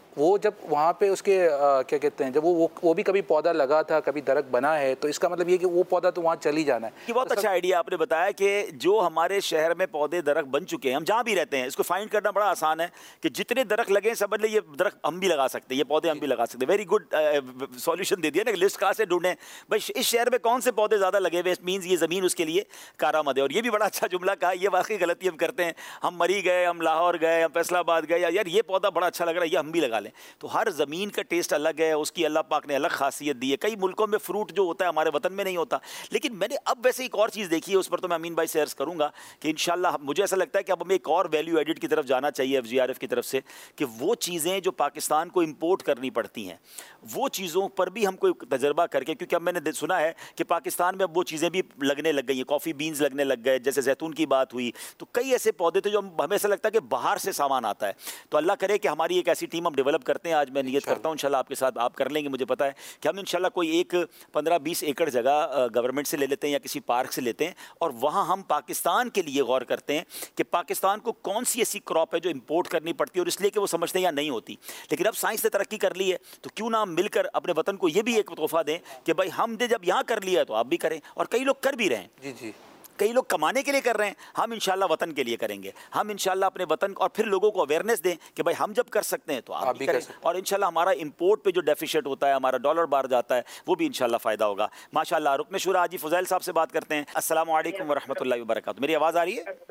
Speaker 14: वो जब वहाँ पे उसके आ, क्या कहते हैं, जब वो वो वो भी कभी पौधा लगा था, कभी दरख्त बना है, तो इसका मतलब ये कि वो पौधा तो वहाँ चल ही जाना है।
Speaker 3: ये बहुत अच्छा आइडिया आपने बताया कि जो हमारे शहर में पौधे दरख्त बन चुके हैं, हम जहाँ भी रहते हैं, इसको फाइंड करना बड़ा आसान है कि जितने दरख्त लगे समझ लें ये दरख्त हम भी लगा सकते हैं, ये पौधे हम भी लगा सकते हैं। वेरी गुड सॉल्यूशन दे दिया ना, लिस्ट कहाँ से ढूंढें भाई, इस शहर में कौन से पौधे ज़्यादा लगे हुए, मीन्स ये ज़मीन उसके लिए कारामद है। और ये भी बड़ा अच्छा जुमला कहा, ये वाकई गलती हम करते हैं, हम मरी गए, हम लाहौर गए, हम फैसलाबाद गए, यार ये पौधा बड़ा अच्छा लग रहा है, ये हम भी लगा लें। तो हर ज़मीन का टेस्ट अलग है, उसकी अल्लाह पाक ने अलग खासियत दी है। कई मुल्कों में फ्रूट जो होता है हमारे वतन में नहीं होता। लेकिन मैंने अब वैसे एक और चीज़ देखी है, उस पर तो मैं अमीन भाई से अर्ज़ करूँगा कि इंशाल्लाह मुझे ऐसा लगता है कि अब हमें एक और वैल्यू एडिड की तरफ जाना चाहिए एफ जी आर एफ की तरफ से, कि वो चीज़ें जो पाकिस्तान को इम्पोर्ट करनी पड़ती हैं, वो चीज़ों पर भी हमको तजर्बा करके, क्योंकि अब मैंने सुना है कि पाकिस्तान में अब वो चीज़ें भी लगने लग गई हैं, कॉफ़ी बीन्स लगने लग गए, जैसे जैतून की बात हुई, तो कई ऐसे पौधे थे जो हमें ऐसा लगता है कि बाहर से सामान आता है। तो अल्लाह करे कि हमारी एक ऐसी टीम हम डेवलप करते हैं। आज मैं नियत करता हूँ इंशाल्लाह आपके साथ आप कर लेंगे, मुझे पता है कि हम इंशाल्लाह कोई एक पंद्रह बीस एकड़ जगह गवर्नमेंट से ले लेते हैं या किसी पार्क से लेते हैं, और वहाँ हम पाकिस्तान के लिए गौर करते हैं कि पाकिस्तान को कौन सी ऐसी क्रॉप है जो इम्पोर्ट करनी पड़ती है, और इसलिए कि वो समझते हैं या नहीं होती। लेकिन अब साइंस ने तरक्की कर ली है, तो क्यों ना हम मिलकर अपने वतन को ये भी एक तोहफा दें कि भाई हमने जब यहाँ कर लिया है तो आप भी करें। और कई लोग कर भी रहे हैं,
Speaker 14: जी जी,
Speaker 3: कई लोग कमाने के लिए कर रहे हैं, हम इंशाल्लाह वतन के लिए करेंगे। हम इंशाल्लाह अपने वतन और फिर लोगों को अवेयरनेस दें कि भाई हम जब कर सकते हैं तो आप, आप भी करें। और इंशाल्लाह हमारा इंपोर्ट पे जो डेफिशिएट होता है, हमारा डॉलर बाहर जाता है, वो भी इंशाल्लाह फ़ायदा होगा। माशाल्लाह। रुकन शुरा हाजी फुज़ैल साहब से बात करते हैं। अस्सलामु अलैकुम वरहमतुल्लाहि वबरकातुहू। मेरी आवाज़ आ रही है?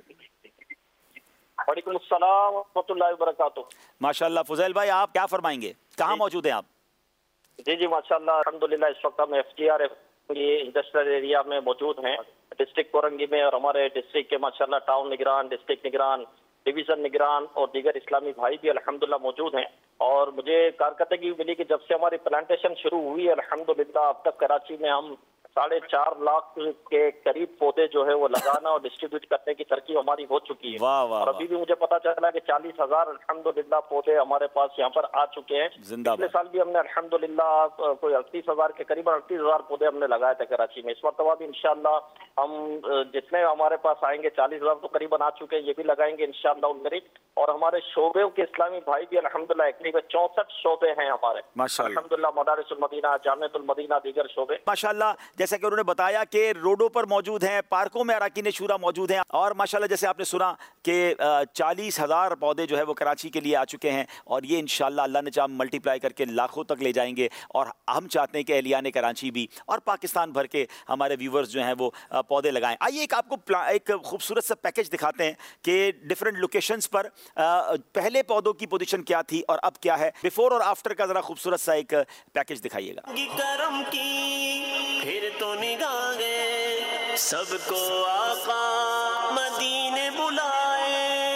Speaker 16: वालेकुम अस्सलाम वरहमतुल्लाहि वबरकातुहू।
Speaker 3: माशाल्लाह। फुज़ैल भाई आप क्या फरमाएंगे, कहाँ मौजूद हैं आप?
Speaker 16: जी जी माशाल्लाह, अल्हम्दुलिल्लाह इस वक्त हम F G R F industrial area में मौजूद हैं, डिस्ट्रिक्ट कोरंगी में। और हमारे डिस्ट्रिक्ट के माशाल्लाह टाउन निगरान, डिस्ट्रिक्ट निगरान, डिवीजन निगरान और दीगर इस्लामी भाई भी अल्हम्दुलिल्लाह मौजूद हैं। और मुझे कारकर्दगी मिली कि जब से हमारी प्लांटेशन शुरू हुई है अल्हम्दुलिल्लाह, अब तक कराची में हम साढ़े चार लाख के करीब पौधे जो है वो लगाना और डिस्ट्रीब्यूट करने की तरकीब हमारी हो चुकी है।
Speaker 3: वाह वाह।
Speaker 16: और अभी भी मुझे पता चला कि चालीस हजार अल्हम्दुलिल्लाह पौधे हमारे पास यहाँ पर आ चुके हैं। पिछले साल भी हमने अल्हम्दुलिल्लाह कोई अड़तीस हजार के करीब अड़तीस हजार पौधे हमने लगाए थे कराची में। इस मरतबा भी इंशाल्लाह हम जितने हमारे पास आएंगे चालीस हजार तो करीबन आ चुके हैं, ये भी लगाएंगे इंशाल्लाह उन करीब। और हमारे शोबे के इस्लामी भाई भी अल्हम्दुलिल्लाह करीब चौसठ शोबे हैं हमारे
Speaker 3: माशाल्लाह,
Speaker 16: अल्हम्दुलिल्लाह, मदारिसुल मदीना, जामिअतुल मदीना, दीगर शोबे
Speaker 3: माशाल्लाह। जैसा कि उन्होंने बताया कि रोडों पर मौजूद हैं, पार्कों में अराकीन शूरा मौजूद हैं, और माशाल्लाह जैसे आपने सुना कि चालीस हज़ार पौधे जो है वो कराची के लिए आ चुके हैं। और ये इंशाल्लाह अल्लाह ने चाहा मल्टीप्लाई करके लाखों तक ले जाएंगे। और हम चाहते हैं कि एहलियान कराची भी और पाकिस्तान भर के हमारे व्यूवर्स जो हैं वो पौधे लगाएं। आइए एक आपको एक खूबसूरत सा पैकेज दिखाते हैं कि डिफरेंट लोकेशंस पर पहले पौधों की पोजीशन क्या थी और अब क्या है। बिफोर और आफ्टर का ज़रा खूबसूरत सा एक पैकेज दिखाइएगा।
Speaker 1: करम की फिर तो निगाहें सबको आका मदीने बुलाए,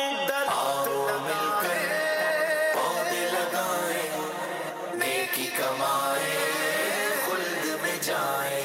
Speaker 1: आओ मिलकर पौधे लगाए, नेकी कमाए, खुल्द में जाए,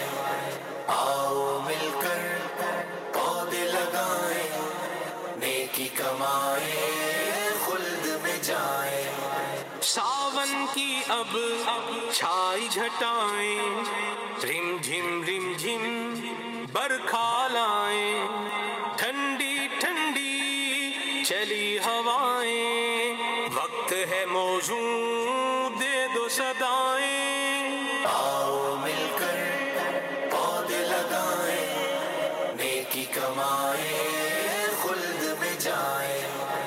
Speaker 1: आओ मिलकर पौधे लगाए, नेकी कमाए, खुल्द में जाए। सावन की अब छाई घटाएं, रिम झिम रिम झिम बरखा लाए, ठंडी ठंडी चली हवाएं, वक्त है मौजूद दे दो सदाएं, आओ मिलकर पौधे लगाए, नेकी कमाए, खुल्द में जाए,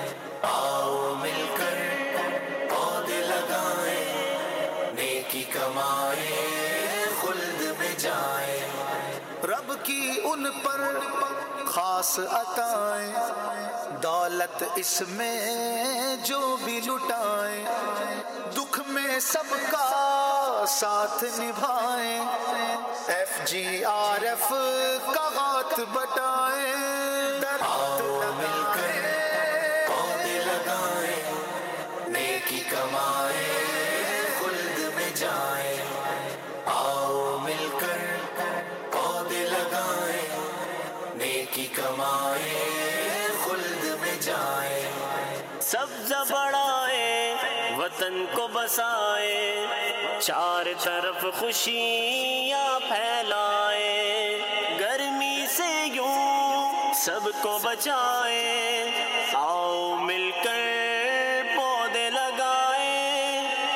Speaker 1: आओ मिलकर पौधे लगाए, नेकी कमाए, खुल्द में जाए।
Speaker 7: रब की उन पर खास अताएं, दौलत इसमें जो भी लुटाएं, दुख में सबका साथ निभाएं, एफ जी आर एफ का हाथ बटाएं, आओ मिलकर पौधे लगाएं, नेकी कमाए, खुल्द में जाए, आओ मिलकर पौधे लगाए, नेकी कमाए, खुल्द में जाए। सब्ज़ा बढ़ाए, वतन को बसाए, चार तरफ खुशियाँ फैलाए, गर्मी से यूं सबको बचाए, आओ मिलकर पौधे लगाए,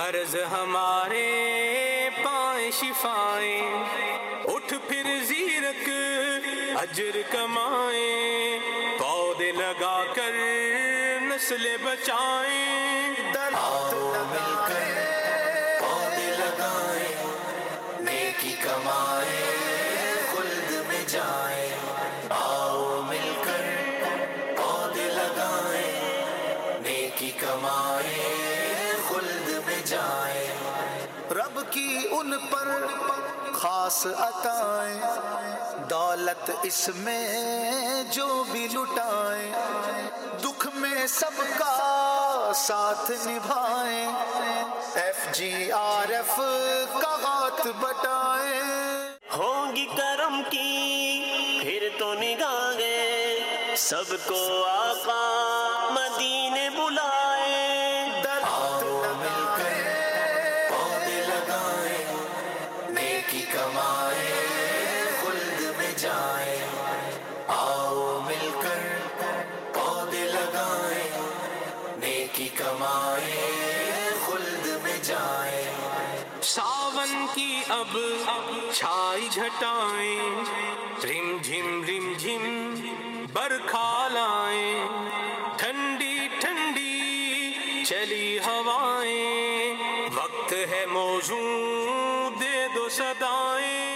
Speaker 17: मर्ज हमारे पाए शिफाएं, उठ फिर जीरक अजर कमाए, पौधे लगा कर नस्लें बचाएं।
Speaker 7: आओ मिलकर पौधे लगाएं, नेकी कमाए, खुल्द में जाए। आओ मिलकर पौधे लगाएं, नेकी कमाए, खुल्द में जाए। रब की उन पर खास अताएं, दौलत इसमें जो भी लुटाएं, दुख में सबका साथ निभाएं। एफ जी आर एफ का हाथ बटाएं।
Speaker 1: होंगी करम की फिर तो निगाहें, सबको आका मदीने बुलाए।
Speaker 7: आओ मिलकर पौधे लगाएं, नेकी कमाए, खुल्द में जाए। आओ मिलकर पौधे लगाएं, नेकी कमाए, खुल्द में जाए।
Speaker 17: सावन की अब छाई घटाएं, रिम झिम रिम झिम बरखा लाएं, ठंडी ठंडी चली हवाएं, वक्त है मौजूद दे दो सदाएं।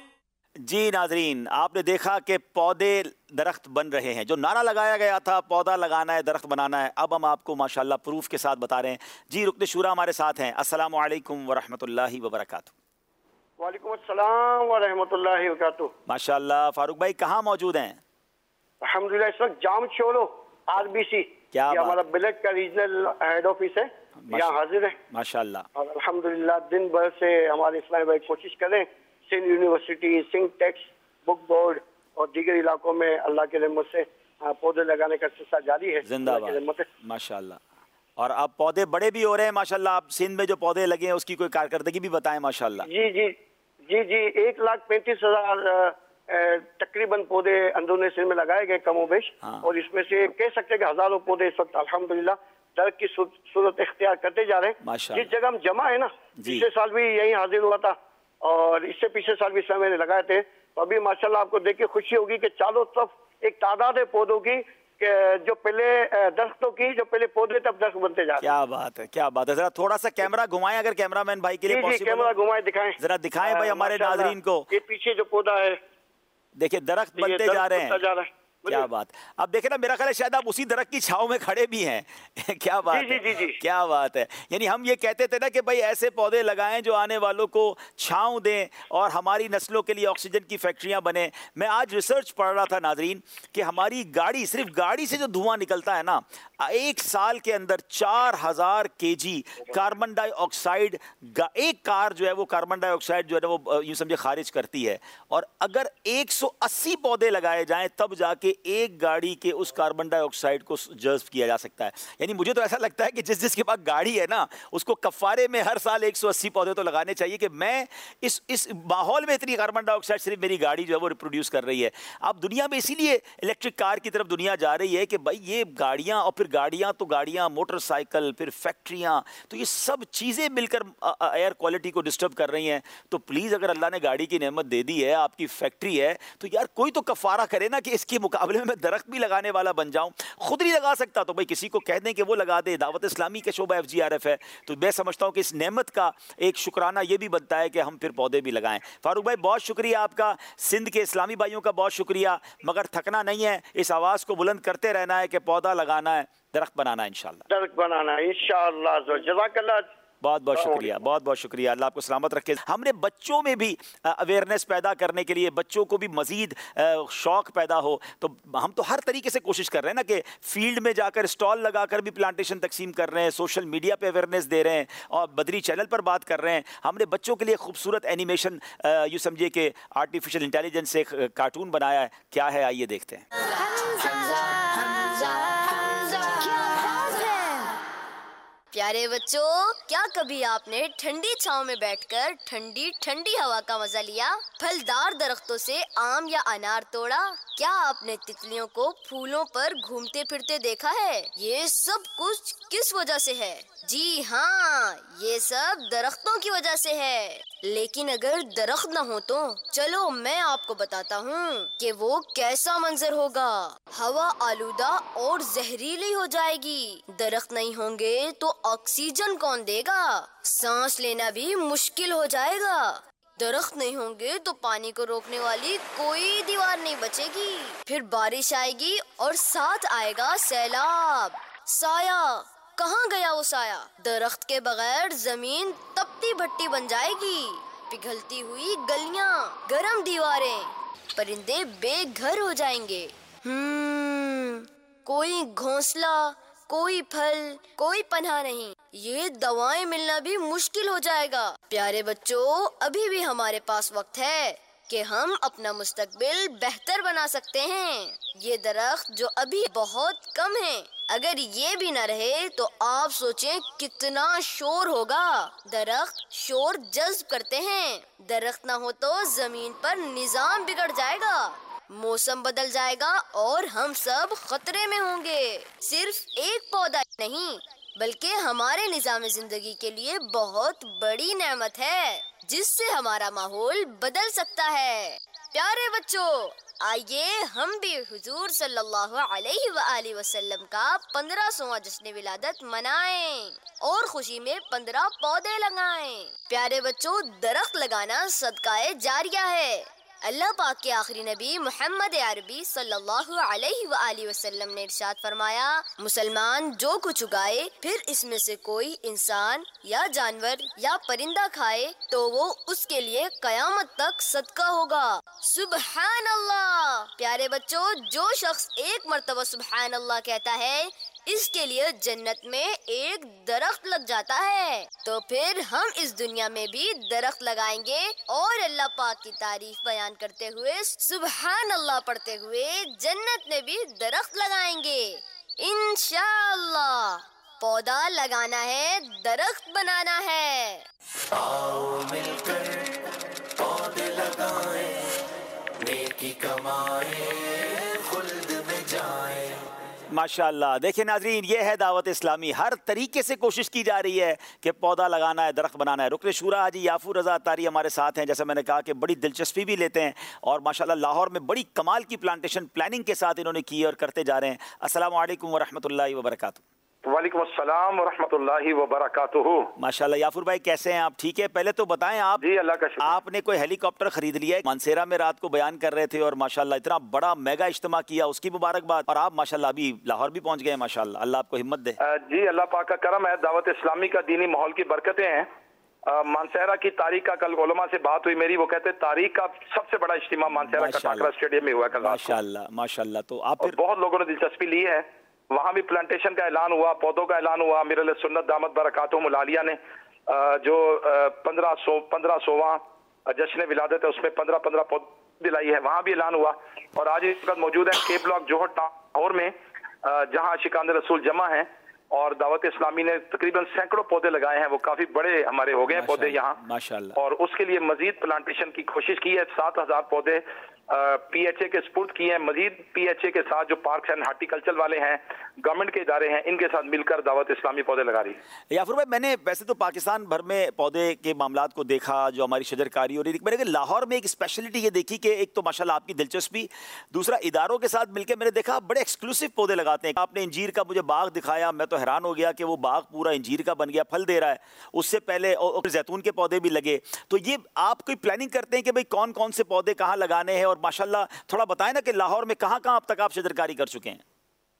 Speaker 3: जी नाजरीन, आपने देखा कि पौधे दरख्त बन रहे हैं। जो नारा लगाया गया था पौधा लगाना है दरख्त बनाना है, अब हम आपको माशाल्लाह प्रूफ के साथ बता रहे हैं। जी रुकन शूरा हमारे साथ हैं। अस्सलामु अलैकुम व रहमतुल्लाहि व बरकातुहू।
Speaker 18: वालेकुम अस्सलाम व रहमतुल्लाहि व बरकातुहू।
Speaker 3: माशाल्लाह फारूक भाई कहाँ मौजूद हैं?
Speaker 18: अल्हम्दुलिल्लाह इस वक्त जाम चोलो आरबीसी,
Speaker 3: क्या
Speaker 18: ये हमारा बिलेट का रीजनल हेड ऑफिस है, यहाँ हाजिर है
Speaker 3: माशाल्लाह।
Speaker 18: और अल्हम्दुलिल्लाह दिन भर से हमारे इस्लामी भाई कोशिश करें Sindh university, Sindh text, book board और दीगर इलाकों में अल्लाह के रहमत से पौधे लगाने का सिलसिला जारी है।
Speaker 3: जिंदाबाद माशाल्लाह। और अब पौधे बड़े भी हो रहे हैं माशाल्लाह। आप सिंध में जो पौधे लगे हैं उसकी कोई कारकर्दगी भी बताएं माशाल्लाह।
Speaker 18: जी जी जी जी एक लाख पैंतीस हजार तकरीबन पौधे अंदरूनी सिंध में लगाए गए कमोबेश। हाँ। और इसमें से कह सकते हैं कि हजारों पौधे इस वक्त अल्हम्दुलिल्लाह दरख्त की सूरत इख्तियार करते जा रहे हैं। जिस जगह हम जमा है ना, पिछले साल भी यही हाजिर हुआ था और इससे पिछले साल भी इस्लाम मैंने लगाए थे। तो अभी माशाल्लाह आपको देख के खुशी होगी कि चारों तरफ एक तादाद है पौधों की जो पहले दरख्तों की, जो पहले पौधे तब दरख्त बनते जा रहे हैं।
Speaker 3: क्या बात है, क्या बात है। जरा थोड़ा सा कैमरा घुमाएं अगर कैमरामैन भाई के लिए पॉसिबल हो।
Speaker 18: कैमरा घुमाएं, दिखाएं
Speaker 3: जरा दिखाएं भाई हमारे नाजरीन को।
Speaker 18: ये पीछे जो पौधा है
Speaker 3: देखिए दरख्त बनते जा रहे हैं। क्या बात। अब देखे ना, मेरा ख्याल है शायद आप उसी दरख्त की छाव में खड़े भी हैं। क्या बात
Speaker 18: जी, जी, जी, जी।
Speaker 3: क्या बात है। यानी हम ये कहते थे ना कि भाई ऐसे पौधे लगाएं जो आने वालों को छांव दें और हमारी नस्लों के लिए ऑक्सीजन की फैक्ट्रियां बने। मैं आज रिसर्च पढ़ रहा था नाजरीन कि हमारी गाड़ी, सिर्फ गाड़ी से जो धुआं निकलता है ना, एक साल के अंदर चार हजार के जी कार्बन डाइऑक्साइड, एक कार जो है वो कार्बन डाइऑक्साइड जो है ना वो यूं समझे खारिज करती है। और अगर एक सौ अस्सी पौधे लगाए जाएं तब जाके एक गाड़ी के उस कार्बन डाइऑक्साइड को जज्ब किया जा सकता है। यानी मुझे तो ऐसा लगता है कि जिस जिसके पास गाड़ी है ना, उसको कफारे में हर साल एक सौ अस्सी पौधे तो लगाने चाहिए कि मैं इस इस माहौल में इतनी कार्बन डाइऑक्साइड सिर्फ मेरी गाड़ी जो है वो रिप्रोड्यूस कर रही है। अब दुनिया में इसीलिए इलेक्ट्रिक कार की तरफ दुनिया जा रही है कि भाई ये गाड़ियां, और फिर गाड़ियां तो गाड़ियां, मोटरसाइकिल, फिर फैक्ट्रियां, तो ये सब चीज़ें मिलकर एयर क्वालिटी को डिस्टर्ब कर रही हैं। तो प्लीज़ अगर अल्लाह ने गाड़ी की नेमत दे दी है, आपकी फैक्ट्री है, तो यार कोई तो कफारा करे ना कि इसके मुकाबले में मैं दरख्त भी लगाने वाला बन जाऊं। खुद नहीं लगा सकता तो भाई किसी को कह दें कि वो लगा दे। दावत इस्लामी के शोबा एफ जी आर एफ है, तो मैं समझता हूं कि इस नेमत का एक शुक्राना ये भी बनता है कि हम फिर पौधे भी लगाएं। फारूक भाई बहुत शुक्रिया आपका, सिंध के इस्लामी भाइयों का बहुत शुक्रिया। मगर थकना नहीं है, इस आवाज़ को बुलंद करते रहना है कि पौधा लगाना है, दरख्त बनाना है इंशाल्लाह।
Speaker 18: दरख्त बनाना है इंशाल्लाह। जज़ाकल्लाह,
Speaker 3: बहुत बहुत शुक्रिया, बहुत बहुत शुक्रिया। अल्लाह आपको सलामत रखे। हमने बच्चों में भी अवेयरनेस पैदा करने के लिए, बच्चों को भी मज़ीद शौक़ पैदा हो, तो हम तो हर तरीके से कोशिश कर रहे हैं ना कि फील्ड में जाकर स्टॉल लगाकर भी प्लांटेशन तकसीम कर रहे हैं, सोशल मीडिया पे अवेयरनेस दे रहे हैं और बदरी चैनल पर बात कर रहे हैं। हमने बच्चों के लिए खूबसूरत एनिमेशन, यूँ समझिए कि आर्टिफिशियल इंटेलिजेंस से एक कार्टून बनाया है। क्या है आइए देखते हैं।
Speaker 19: प्यारे बच्चों, क्या कभी आपने ठंडी छांव में बैठकर ठंडी ठंडी हवा का मजा लिया? फलदार दरख्तों से आम या अनार तोड़ा? क्या आपने तितलियों को फूलों पर घूमते फिरते देखा है? ये सब कुछ किस वजह से है? जी हाँ, ये सब दरख्तों की वजह से है। लेकिन अगर दरख्त न हो तो चलो मैं आपको बताता हूँ कि वो कैसा मंजर होगा। हवा आलूदा और जहरीली हो जाएगी। दरख्त नहीं होंगे तो ऑक्सीजन कौन देगा? सांस लेना भी मुश्किल हो जाएगा। दरख्त नहीं होंगे तो पानी को रोकने वाली कोई दीवार नहीं बचेगी। फिर बारिश आएगी और साथ आएगा सैलाब। साया, कहाँ गया वो साया? दरख्त के बगैर जमीन तपती भट्टी बन जाएगी। पिघलती हुई गलियां, गरम दीवारें, परिंदे बेघर हो जाएंगे। हम्म, कोई घोंसला, कोई फल, कोई पनाह नहीं। ये दवाएं मिलना भी मुश्किल हो जाएगा। प्यारे बच्चों, अभी भी हमारे पास वक्त है कि हम अपना मुस्तकबिल बेहतर बना सकते हैं। ये दरख्त जो अभी बहुत कम है, अगर ये भी न रहे तो आप सोचें कितना शोर होगा। दरख्त शोर जज्ब करते हैं। दरख्त ना हो तो जमीन पर निजाम बिगड़ जाएगा, मौसम बदल जाएगा और हम सब खतरे में होंगे। सिर्फ एक पौधा नहीं बल्कि हमारे निजाम जिंदगी के लिए बहुत बड़ी नेमत है, जिससे हमारा माहौल बदल सकता है। प्यारे बच्चों, आइए हम भी हुजूर सल्लल्लाहु अलैहि वआलिहि वसल्लम का पंद्रह सौवां जश्न विलादत मनाएं और खुशी में पंद्रह पौधे लगाएं। प्यारे बच्चों, दरख्त लगाना सदकाए जारिया है। अल्लाह पाक के आखिरी नबी मोहम्मद अरबी सल्लल्लाहु अलैहि वआलिहि वसल्लम ने इरशाद फरमाया, मुसलमान जो कुछ उगाए फिर इसमें से कोई इंसान या जानवर या परिंदा खाए तो वो उसके लिए कयामत तक सदका होगा। सुबहान अल्लाह। प्यारे बच्चों, जो शख्स एक मर्तबा सुबहान अल्लाह कहता है, इसके लिए जन्नत में एक दरख्त लग जाता है। तो फिर हम इस दुनिया में भी दरख्त लगाएंगे और अल्लाह पाक की तारीफ बयान करते हुए सुबहान अल्लाह पढ़ते हुए जन्नत में भी दरख्त लगाएंगे इंशाअल्लाह। पौधा लगाना है, दरख्त बनाना है।
Speaker 7: आओ मिलकर पौधे लगाएं, नेकी कमाएं, खुल्द में जाएं।
Speaker 3: माशाअल्लाह। देखिए नाजरीन, ये है दावत इस्लामी। हर तरीके से कोशिश की जा रही है कि पौधा लगाना है, दरख्त बनाना है। रुकन शूरा हाजी याफूर रज़ा अत्तारी हमारे साथ हैं। जैसा मैंने कहा कि बड़ी दिलचस्पी भी लेते हैं और माशाअल्लाह लाहौर में बड़ी कमाल की प्लांटेशन प्लानिंग के साथ इन्होंने की और करते जा रहे हैं। अस्सलामु अलैकुम वरहमतुल्लाहि वबरकातुहू।
Speaker 20: वालेकुम अस्सलाम वरहमतुल्लाहि वबरकातुहू।
Speaker 3: माशाल्लाह। याफूर भाई कैसे हैं आप? ठीक है। पहले तो बताएं आप।
Speaker 20: जी अल्लाह का शुक्र।
Speaker 3: आपने कोई हेलीकॉप्टर खरीद लिया है? मानसेरा में रात को बयान कर रहे थे और माशाल्लाह इतना बड़ा मेगा इज्तिमा किया, उसकी मुबारकबाद। और आप माशाल्लाह अभी लाहौर भी पहुंच गए। माशाल्लाह, अल्लाह आपको हिम्मत दे।
Speaker 20: जी अल्लाह पाक का करम है। दावत इस्लामी का दीनी माहौल की बरकतें हैं। मानसेरा की तारीख का कल उलमा से बात हुई मेरी, वो कहते तारीख का सबसे बड़ा इज्तिमा मानसेरा का टाकरा स्टेडियम में हुआ कल।
Speaker 3: माशाल्लाह माशाल्लाह। तो आप फिर
Speaker 20: बहुत लोगों ने दिलचस्पी ली है। वहाँ भी प्लांटेशन का ऐलान हुआ, पौधों का ऐलान हुआ। अमीर अहले सुन्नत दामत बरकातुहुम आलिया ने जो पंद्रह सौ पंद्रह सोवां जश्न विलादत है उसमें पंद्रह पंद्रह पौधे दिलाई है, वहाँ भी ऐलान हुआ। और आज इस वक्त मौजूद है के ब्लॉक जोहर टाउन में, जहाँ आशिकान रसूल जमा है और दावत इस्लामी ने तकरीबन सैकड़ों पौधे लगाए हैं। वो काफी बड़े हमारे हो गए हैं पौधे यहाँ
Speaker 3: माशाल्लाह।
Speaker 20: और उसके लिए मजीद प्लांटेशन की कोशिश की है। सात हजार पौधे पीएचए के स्पुर्द किए हैं। मजीद पीएचए के साथ जो पार्क एंड हार्टिकल्चर वाले हैं, गवर्नमेंट के इदारे हैं, इनके साथ मिलकर दावत इस्लामी पौधे लगा रही है।
Speaker 3: याफूर भाई, मैंने वैसे तो पाकिस्तान भर में पौधे के मामलात को देखा, जो हमारी शजरकारी हो रही है, मैंने लाहौर में एक स्पेशलिटी ये देखी कि एक तो माशाल्लाह आपकी दिलचस्पी, दूसरा इदारों के साथ मिलकर मैंने देखा बड़े एक्सक्लूसिव पौधे लगाते हैं। आपने इंजीर का मुझे बाग दिखाया, मैं तो हैरान हो गया कि वो बाग पूरा इंजीर का बन गया, फल दे रहा है। उससे पहले जैतून के पौधे भी लगे। तो ये आप कोई प्लानिंग करते हैं कि भाई कौन कौन से पौधे कहाँ लगाने हैं? और माशाल्लाह थोड़ा बताएं ना कि लाहौर में कहाँ कहाँ अब तक आप शजरकारी कर चुके हैं?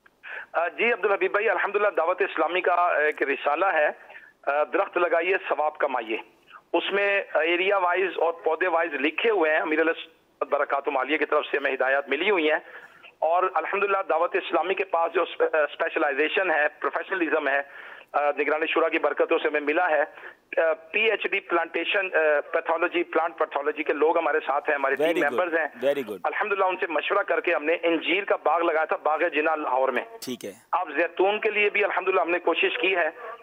Speaker 20: जी अब्दुल हबीब भाई, अल्हम्दुलिल्लाह दावत इस्लामी का एक रिसाला है, दरख्त लगाइए सवाब कमाइए। उसमें एरिया वाइज और पौधे वाइज लिखे हुए हैं। अमीर बरकातुहुम आलिया की तरफ से हमें हिदायत मिली हुई हैं। और अल्हम्दुलिल्लाह दावत इस्लामी के पास जो स्पेशलाइजेशन है, प्रोफेशनलिज्म है, निगरानी शुरा की बरकतों से हमें मिला है। PhD plantation pathology, plant pathology के लोग हमारे साथ हैं, हमारे टीम मेंबर्स हैं।
Speaker 3: Very good.
Speaker 20: अल्हम्दुलिल्लाह उनसे मशवरा करके हमने इंजीर का बाग लगाया था, बाग जिना लाहौर में।
Speaker 3: ठीक है।
Speaker 20: अब जैतून के लिए भी अल्हम्दुलिल्लाह हमने कोशिश की है।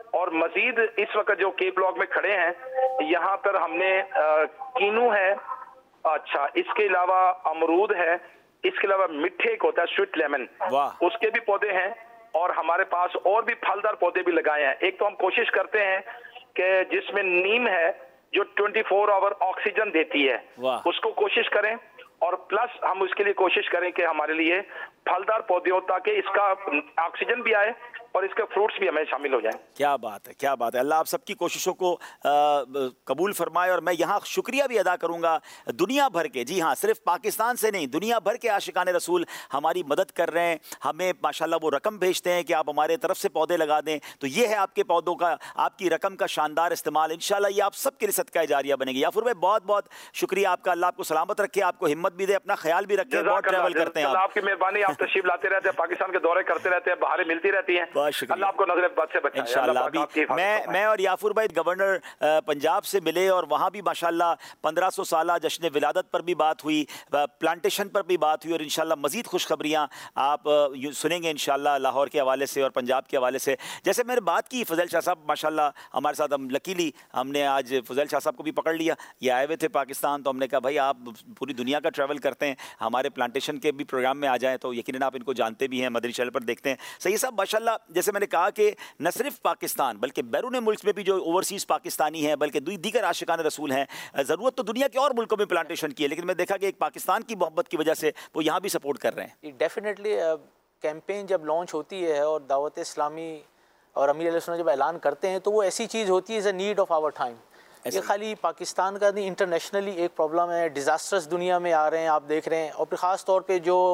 Speaker 20: और मजीद इस वक्त जो के ब्लॉक में खड़े हैं यहाँ पर हमने आ, कीनू है, अच्छा इसके अलावा अमरूद है, इसके अलावा मिठे एक होता है स्वीट लेमन, उसके भी पौधे हैं और हमारे पास और भी फलदार पौधे भी लगाए हैं। एक तो हम कोशिश करते हैं कि जिसमें नीम है जो चौबीस आवर ऑक्सीजन देती है उसको कोशिश करें, और प्लस हम उसके लिए कोशिश करें कि हमारे लिए फलदार पौधे हो ताकि इसका ऑक्सीजन भी आए और इसके फ्रूट्स भी हमें शामिल हो जाएं।
Speaker 3: क्या बात है, क्या बात है। अल्लाह आप सबकी कोशिशों को आ, कबूल फरमाए। और मैं यहाँ शुक्रिया भी अदा करूँगा दुनिया भर के, जी हाँ सिर्फ पाकिस्तान से नहीं, दुनिया भर के आशिकान रसूल हमारी मदद कर रहे हैं, हमें माशाल्लाह वो रकम भेजते हैं कि आप हमारे तरफ से पौधे लगा दें। तो ये है आपके पौधों का, आपकी रकम का शानदार इस्तेमाल, इंशाल्लाह ये आप सबके लिए सदका जारिया बनेगी। याफुर भाई बहुत बहुत शुक्रिया आपका, अल्लाह आपको सलामत रखे, आपको हिम्मत भी दे, अपना ख्याल भी रखे, बहुत ट्रैवल करते हैं आप।
Speaker 20: आपकी मेहरबानी, आप तशरीफ लाते रहते हैं, पाकिस्तान के दौरे करते रहते हैं, बाहरें मिलती रहती हैं, अल्लाह आपको नजर बद से बचाए इंशाअल्लाह। अभी मैं मैं और याफुर भाई गवर्नर पंजाब से मिले और वहाँ भी माशाल्लाह पंद्रह सौ साल जश्न विलादत पर भी बात हुई, प्लांटेशन पर भी बात हुई, और इंशाल्लाह मजीद खुशखबरियाँ आप सुनेंगे इंशाल्लाह लाहौर के हवाले से और पंजाब के हवाले से। जैसे मैंने बात की फजल शाह साहब माशाल्लाह हमारे साथ, हम लकीली हमने आज फजल शाह साहब को भी पकड़ लिया, ये आए हुए थे पाकिस्तान, तो हमने कहा भाई आप पूरी दुनिया का ट्रैवल करते हैं, हमारे प्लांटेशन के भी प्रोग्राम में आ जाएँ, तो यकीनन आप इनको जानते भी हैं, मदनी चैनल पर देखते हैं। सही साहब माशाल्लाह, जैसे मैंने कहा कि न सिर्फ पाकिस्तान बल्कि बैरून मुल्क में भी जो ओवरसीज़ पाकिस्तानी हैं बल्कि दीगर आशिकान रसूल हैं, ज़रूरत तो दुनिया के और मुल्कों में प्लांटेशन की है, लेकिन मैं देखा कि एक पाकिस्तान की मोहब्बत की वजह से वो यहाँ भी सपोर्ट कर रहे हैं।
Speaker 2: डेफिनेटली कैंपेन जब लॉन्च होती है और दावत इस्लामी और अमीर अलैहि सल्लम जब ऐलान करते हैं तो वो ऐसी चीज़ होती है, is a need of our time. ये खाली पाकिस्तान का नहीं, इंटरनेशनली एक प्रॉब्लम है, डिज़ास्टर्स दुनिया में आ रहे हैं, आप देख रहे हैं। और फिर ख़ास तौर पे जो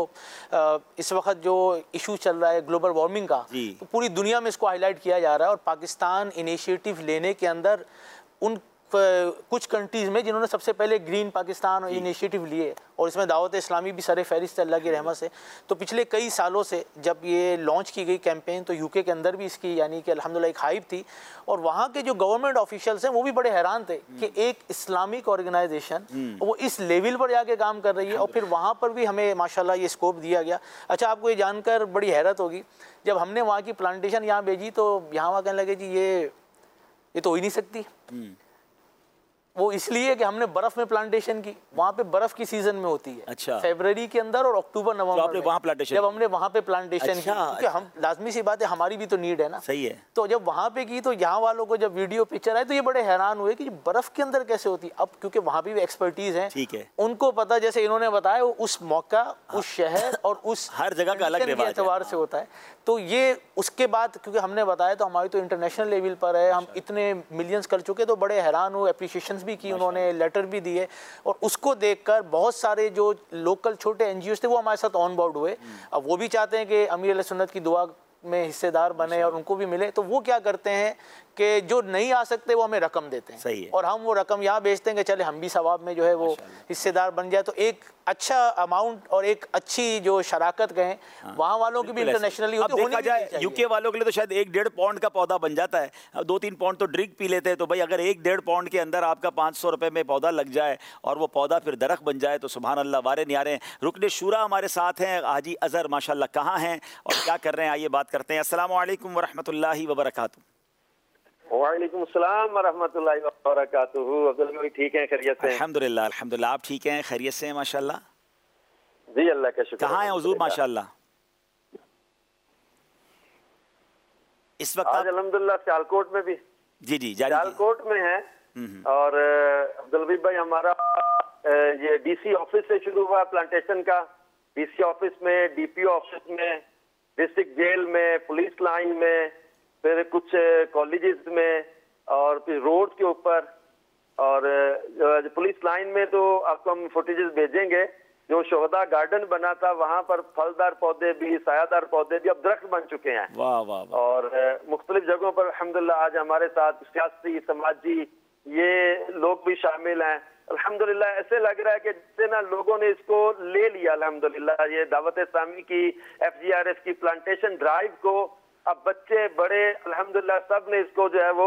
Speaker 2: इस वक्त जो इशू चल रहा है ग्लोबल वार्मिंग का, तो पूरी दुनिया में इसको हाईलाइट किया जा रहा है। और पाकिस्तान इनिशिएटिव लेने के अंदर उन कुछ कंट्रीज़ में जिन्होंने सबसे पहले ग्रीन पाकिस्तान इनिशिएटिव लिए, और इसमें दावत इस्लामी भी सरे फहरिस्त अल्लाह की रहमत से। तो पिछले कई सालों से जब ये लॉन्च की गई कैंपेन, तो यूके के अंदर भी इसकी यानी कि अल्हम्दुलिल्लाह एक हाइप थी, और वहाँ के जो गवर्नमेंट ऑफिशियल्स हैं वो भी बड़े हैरान थे कि एक इस्लामिक ऑर्गेनाइजेशन वो इस लेवल पर जाके काम कर रही है, और फिर वहाँ पर भी हमें माशाल्लाह ये स्कोप दिया गया। अच्छा, आपको ये जानकर बड़ी हैरत होगी, जब हमने वहाँ की प्लांटेशन यहाँ भेजी तो यहाँ वहाँ कहने लगे जी ये ये तो हो ही नहीं सकती। वो इसलिए कि हमने बर्फ में प्लांटेशन की, वहाँ पे बर्फ की सीजन में होती है, अच्छा फरवरी के अंदर और अक्टूबर नवंबर में, वहाँ प्लांटेशन जब हमने वहाँ पे प्लांटेशन अच्छा, की, क्योंकि हम लाजमी सी बात है हमारी भी तो नीड है ना, सही है। तो जब वहाँ पे की तो यहाँ वालों को जब वीडियो पिक्चर आए तो ये बड़े हैरान हुए कि बर्फ के अंदर कैसे होती है। अब क्योंकि वहाँ भी एक्सपर्टीज है, ठीक है, उनको पता, जैसे इन्होंने बताया उस मौका, उस शहर और उस हर जगह का अलग एतबार से होता है। तो ये उसके बाद क्योंकि हमने बताया तो हमारी तो इंटरनेशनल लेवल पर है, हम इतने मिलियंस कर चुके, तो बड़े हैरान हुए, अप्रिशिएशन भी की उन्होंने, लेटर भी दिए, और उसको देखकर बहुत सारे जो लोकल छोटे एनजीओ थे वो हमारे साथ ऑन बोर्ड हुए। अब वो भी चाहते हैं कि अमीर अलैहि सुन्नत की दुआ में हिस्सेदार बने और उनको भी मिले, तो वो क्या करते हैं कि जो नहीं आ सकते वो हमें रकम देते हैं, सही है, और हम वो रकम यहाँ बेचते हैं कि चले हम भी सवाब में जो है वो हिस्सेदार बन जाए। तो एक अच्छा अमाउंट और एक अच्छी जो शराकत कहें वहाँ वालों की भी इंटरनेशनली होती है। देखा जाए यूके वालों के लिए तो शायद एक डेढ़ पाउंड का पौधा बन जाता है, दो तीन पाउंड तो ड्रिंक पी लेते हैं, तो भाई अगर एक डेढ़ पाउंड के अंदर आपका पाँच सौ रुपये में पौधा लग जाए और वो पौधा फिर दरख्त बन जाए तो सुभान अल्लाह, वारे न्यारे। रुकने शूरा हमारे साथ हैं, हाजी अजहर माशाल्लाह कहाँ हैं और क्या कर रहे हैं, आइए बात करते हैं। अस्सलामु अलैकुम वरहमतुल्लाहि वबरकातुहू।
Speaker 21: वालेकुम सलाम वरहमतुल्लाहि वबरकातुहू। अब्दुल भाई ठीक हैं, खैरियत से?
Speaker 3: अल्हम्दुलिल्लाह अल्हम्दुलिल्लाह, आप ठीक हैं, खैरियत से हैं माशाल्लाह?
Speaker 21: जी अल्लाह का शुक्र।
Speaker 3: कहाँ हैं हुजूर माशाल्लाह इस वक्त?
Speaker 21: आज अल्हम्दुलिल्लाह सियालकोट में भी।
Speaker 3: जी जी
Speaker 21: सियालकोट में है, और अब्दुल भाई हमारा ये डीसी ऑफिस से शुरू हुआ प्लांटेशन का, डीसी ऑफिस में, डीपीओ ऑफिस में, डिस्ट्रिक्ट जेल में, पुलिस लाइन में, फिर कुछ कॉलेजेस में, और फिर रोड के ऊपर, और पुलिस लाइन में तो आपको हम फुटेजेस भेजेंगे। जो शोहदा गार्डन बना था वहाँ पर फलदार पौधे भी, सायादार पौधे भी अब दरख्त बन चुके हैं। वाह वाह वाह। और मुख्तलिफ जगहों पर अल्हम्दुलिल्लाह आज हमारे साथ सियासी, समाजी ये लोग भी शामिल हैं। अल्हम्दुलिल्लाह ऐसे लग रहा है कि जिससे ना लोगों ने इसको ले लिया अल्हम्दुलिल्लाह, ये दावत इस्लामी की एफ जी आर एस की प्लांटेशन ड्राइव को अब बच्चे बड़े अल्हम्दुलिल्लाह सब ने इसको जो है वो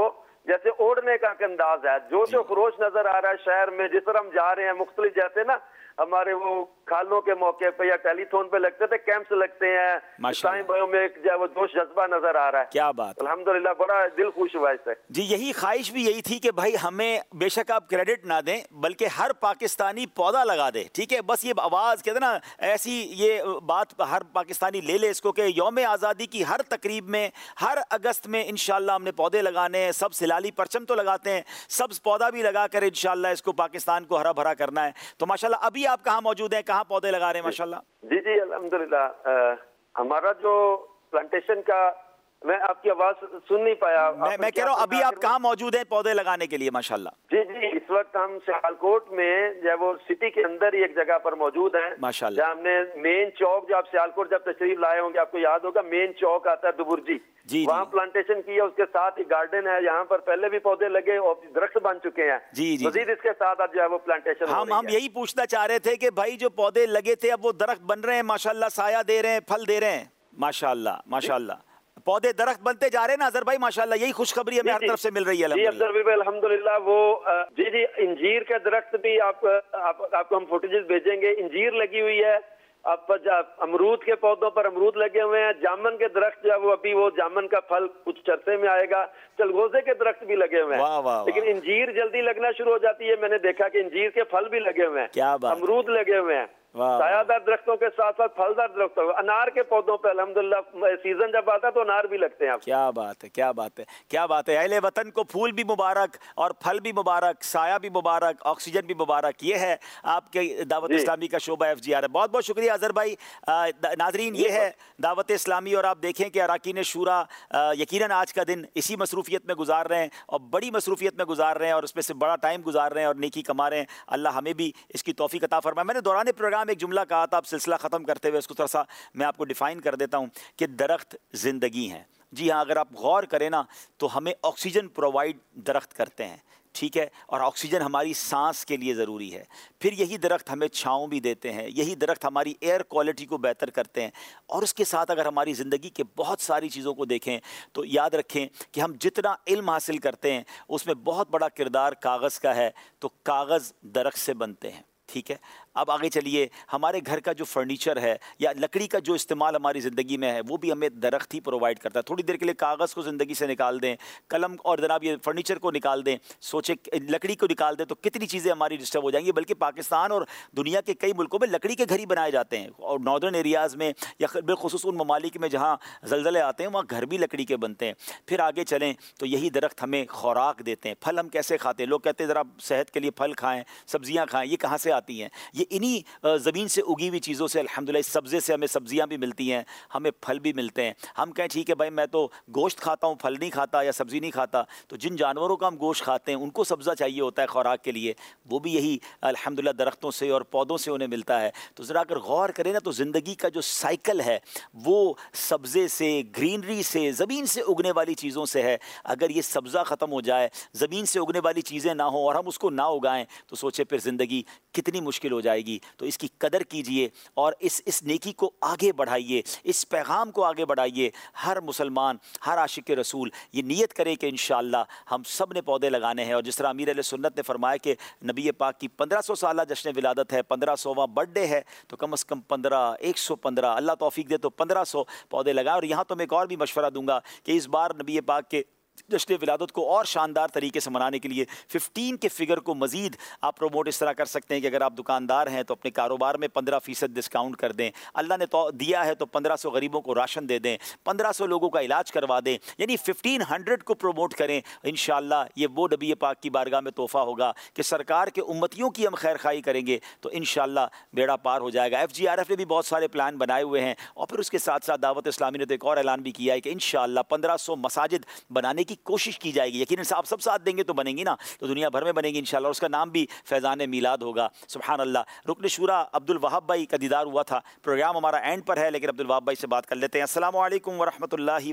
Speaker 21: जैसे ओढ़ने का अंदाज है, जो जो खरोश नजर आ रहा है शहर में, जिस तरह हम जा रहे हैं मुख्तलिफ, जैसे ना हमारे वो खालों के मौके पे या टेलीथोन पे लगते थे, कैंप्स लगते हैं, ईसाई भाइयों में एक जो वो जोश जज्बा नजर आ रहा है।
Speaker 3: क्या बात,
Speaker 21: अल्हम्दुलिल्लाह बड़ा दिल खुश हुआ इससे।
Speaker 3: जी यही ख्वाहिश भी यही थी कि भाई हमें बेशक आप क्रेडिट ना दें, बल्कि हर पाकिस्तानी पौधा लगा दे, ठीक है। बस ये आवाज़ कहते ना, ऐसी ये बात हर पाकिस्तानी ले ले इसको कि यौम आज़ादी की हर तकरीब में, हर अगस्त में इंशाल्लाह हमने पौधे लगाने हैं। सब सिलाली परचम तो लगाते हैं, सब्ज पौधा भी लगा कर इंशाल्लाह इसको पाकिस्तान को हरा भरा करना है। तो माशाल्लाह अभी आप कहाँ मौजूद हैं, कहाँ पौधे लगा रहे हैं माशाल्लाह?
Speaker 21: जी जी अल्हम्दुलिल्लाह, हमारा जो प्लांटेशन का, मैं आपकी आवाज सुन नहीं पाया।
Speaker 3: मैं, मैं कह रहा हूँ अभी आप कहाँ मौजूद हैं पौधे लगाने के लिए माशाल्लाह?
Speaker 21: जी जी इस वक्त हम सियालकोट में जो वो सिटी के अंदर ही एक जगह पर मौजूद हैं
Speaker 3: माशाल्लाह।
Speaker 21: जहाँ हमने मेन चौक, जो आप सियालकोट जब तशरीफ लाए होंगे आपको याद होगा, मेन चौक आता है दुबुर्जी, वहाँ प्लांटेशन की है। उसके साथ ही गार्डन है, यहाँ पर पहले भी पौधे लगे और दरख्त बन चुके हैं।
Speaker 3: जी जी
Speaker 21: मजीद इसके साथ अब जो है वो प्लांटेशन
Speaker 3: हम हम यही पूछना चाह रहे थे कि भाई जो पौधे लगे थे अब वो दरख्त बन रहे हैं माशाल्लाह, साया दे रहे हैं, फल दे रहे हैं माशाल्लाह माशाल्लाह, पौधे दरख्त बनते जा रहे हैं ना अजहर भाई माशाल्लाह। यही खुशखबरी हमें हर तरफ से मिल रही है
Speaker 21: अल्हम्दुलिल्लाह। वो जी जी इंजीर के दरख्त भी आप, आप आपको हम फुटेजेस भेजेंगे। इंजीर लगी हुई है, अब अमरूद के पौधों पर अमरूद लगे हुए हैं, जामन के दरख्त जो है वो अभी वो जामन का फल कुछ चरसे में आएगा, चलगोजे के दरख्त भी लगे हुए हैं, लेकिन इंजीर जल्दी लगना शुरू हो जाती है। मैंने देखा कि इंजीर के फल भी लगे हुए हैं,
Speaker 3: क्या बात,
Speaker 21: अमरूद लगे हुए हैं, सायादार दरख्तों के साथ साथ फलदार दरख्तों, अनार के पौधों पर अल्हम्दुलिल्लाह सीजन जब आता है तो अनार भी लगते हैं।
Speaker 3: क्या बात है, क्या बात है, क्या बात है। अहले वतन को फूल भी मुबारक और फल भी मुबारक, साया भी मुबारक, ऑक्सीजन भी मुबारक। ये है आपके दावत इस्लामी का शोबा एफ जी आर है। बहुत बहुत शुक्रिया अजहर भाई। नाजरीन ये है दावत इस्लामी, और आप देखें कि अरकान शूरा यकीनन आज का दिन इसी मसरूफियत में गुजार रहे हैं और बड़ी मसरूफियत में गुजार रहे हैं और उसमें से बड़ा टाइम गुजार रहे हैं और नेकी कमा रहे हैं। अल्लाह हमें भी इसकी तौफीक अता फरमाए। मैंने दौरान प्रोग्राम एक जुमला कहा था, अब सिलसिला ख़त्म करते हुए इसको थोड़ा सा मैं आपको डिफ़ाइन कर देता हूँ कि दरख्त ज़िंदगी हैं। जी हाँ, अगर आप गौर करें ना तो हमें ऑक्सीजन प्रोवाइड दरख्त करते हैं, ठीक है, और ऑक्सीजन हमारी सांस के लिए ज़रूरी है। फिर यही दरख्त हमें छाँव भी देते हैं, यही दरख्त हमारी एयर क्वालिटी को बेहतर करते हैं। और उसके साथ अगर हमारी ज़िंदगी के बहुत सारी चीज़ों को देखें तो याद रखें कि हम जितना इल्म हासिल करते हैं उसमें बहुत बड़ा किरदार कागज़ का है, तो कागज़ दरख्त से बनते हैं, ठीक है। अब आगे चलिए, हमारे घर का जो फर्नीचर है या लकड़ी का जो इस्तेमाल हमारी ज़िंदगी में है वो भी हमें दरख्त ही प्रोवाइड करता है। थोड़ी देर के लिए कागज़ को ज़िंदगी से निकाल दें, कलम और जनाब ये फर्नीचर को निकाल दें, सोचे लकड़ी को निकाल दें तो कितनी चीज़ें हमारी डिस्टर्ब हो जाएंगी। बल्कि पाकिस्तान और दुनिया के कई मुल्कों में लकड़ी के घर ही बनाए जाते हैं और नॉर्दर्न एरियाज़ में या बिलखुसूस उन ममालिक में जहाँ ज़लज़ले आते हैं वहाँ घर भी लकड़ी के बनते हैं। फिर आगे चलें तो यही दरख्त हमें खुराक देते हैं। फल हम कैसे खाते हैं? लोग कहते हैं ज़रा सेहत के लिए फल खाएँ, सब्ज़ियाँ खाएँ, ये कहाँ से आती हैं? ये इन्हीं ज़मीन से उगी हुई चीज़ों से, अल्हम्दुलिल्लाह इस सब्ज़े से हमें सब्ज़ियाँ भी मिलती हैं, हमें फल भी मिलते हैं। हम कहें ठीक है भाई मैं तो गोश्त खाता हूँ, फल नहीं खाता या सब्ज़ी नहीं खाता, तो जिन जानवरों का हम गोश्त खाते हैं उनको सब्ज़ा चाहिए होता है खुराक के लिए, वो भी यही अल्हम्दुलिल्लाह दरख्तों से और पौधों से उन्हें मिलता है। तो ज़रा अगर गौर करें ना तो ज़िंदगी का जो साइकिल है वो सब्ज़े से, ग्रीनरी से, ज़मीन से उगने वाली चीज़ों से है। अगर ये सब्ज़ा ख़त्म हो जाए, ज़मीन से उगने वाली चीज़ें ना हो और हम उसको ना उगाएं तो सोचे फिर ज़िंदगी कितनी मुश्किल हो जाएगी। तो इसकी कदर कीजिए और इस इस नेकी को आगे बढ़ाइए, इस पैगाम को आगे बढ़ाइए। हर मुसलमान, हर आशिक रसूल ये नियत करे कि इंशाअल्लाह हम सब ने पौधे लगाने हैं। और जिस तरह अमीर अहले सुन्नत ने फरमाया कि नबी पाक की पंद्रह सौ साल जश्न विलादत है, पंद्रह सौवां बर्थडे है, तो कम अज़ कम पंद्रह एक सौ पंद्रह अल्लाह तौफीक दे तो पंद्रह सौ पौधे लगाएं। और यहाँ तो मैं एक और भी मशवरा दूंगा कि इस बार नबी पाक के जश्न विलादत को और शानदार तरीके से मनाने के लिए फिफ्टीन के फिगर को मज़ीद आप प्रमोट इस तरह कर सकते हैं कि अगर आप दुकानदार हैं तो अपने कारोबार में पंद्रह फ़ीसद डिस्काउंट कर दें। अल्लाह ने तो दिया है तो पंद्रह सौ गरीबों को राशन दे दें, पंद्रह सौ लोगों का इलाज करवा दें, यानी फिफ्टीन हंड्रेड को प्रमोट करें। इंशाअल्लाह ये वो नबी पाक की बारगाह में तोहफ़ा होगा कि सरकार के उम्मतियों की हम खैर खाई करेंगे तो इंशाअल्लाह बेड़ा पार हो जाएगा। एफ जी आर एफ ने भी बहुत सारे प्लान बनाए हुए हैं और फिर उसके साथ साथ दावत इस्लामी ने तो एक और ऐलान भी किया है कि इंशाअल्लाह पंद्रह सौ मसाजिद बनाने की कोशिश की जाएगी। यकीनन से आप सब साथ देंगे तो बनेंगी ना, तो दुनिया भर में बनेंगी इंशाल्लाह। उसका नाम भी फैज़ान मीलाद होगा। सुभान अल्लाह। रुकन शुरा अब्दुल वहाब भाई का दीदार हुआ था। प्रोग्राम हमारा एंड पर है लेकिन अब्दुल वहाब भाई से बात कर लेते हैं। अस्सलामु अलैकुम वरहमतुल्लाहि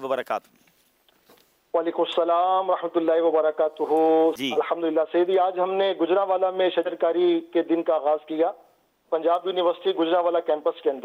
Speaker 3: वबरकातुहू।
Speaker 4: वालेकुम सलाम रहमतुल्लाहि व बरकातुहू। अल्हम्दुलिल्लाह सैयदी, आज हमने गुजरावाला में शजरकारी के दिन का आगाज किया, पंजाब यूनिवर्सिटी गुजरावाला कैंपस के अंदर।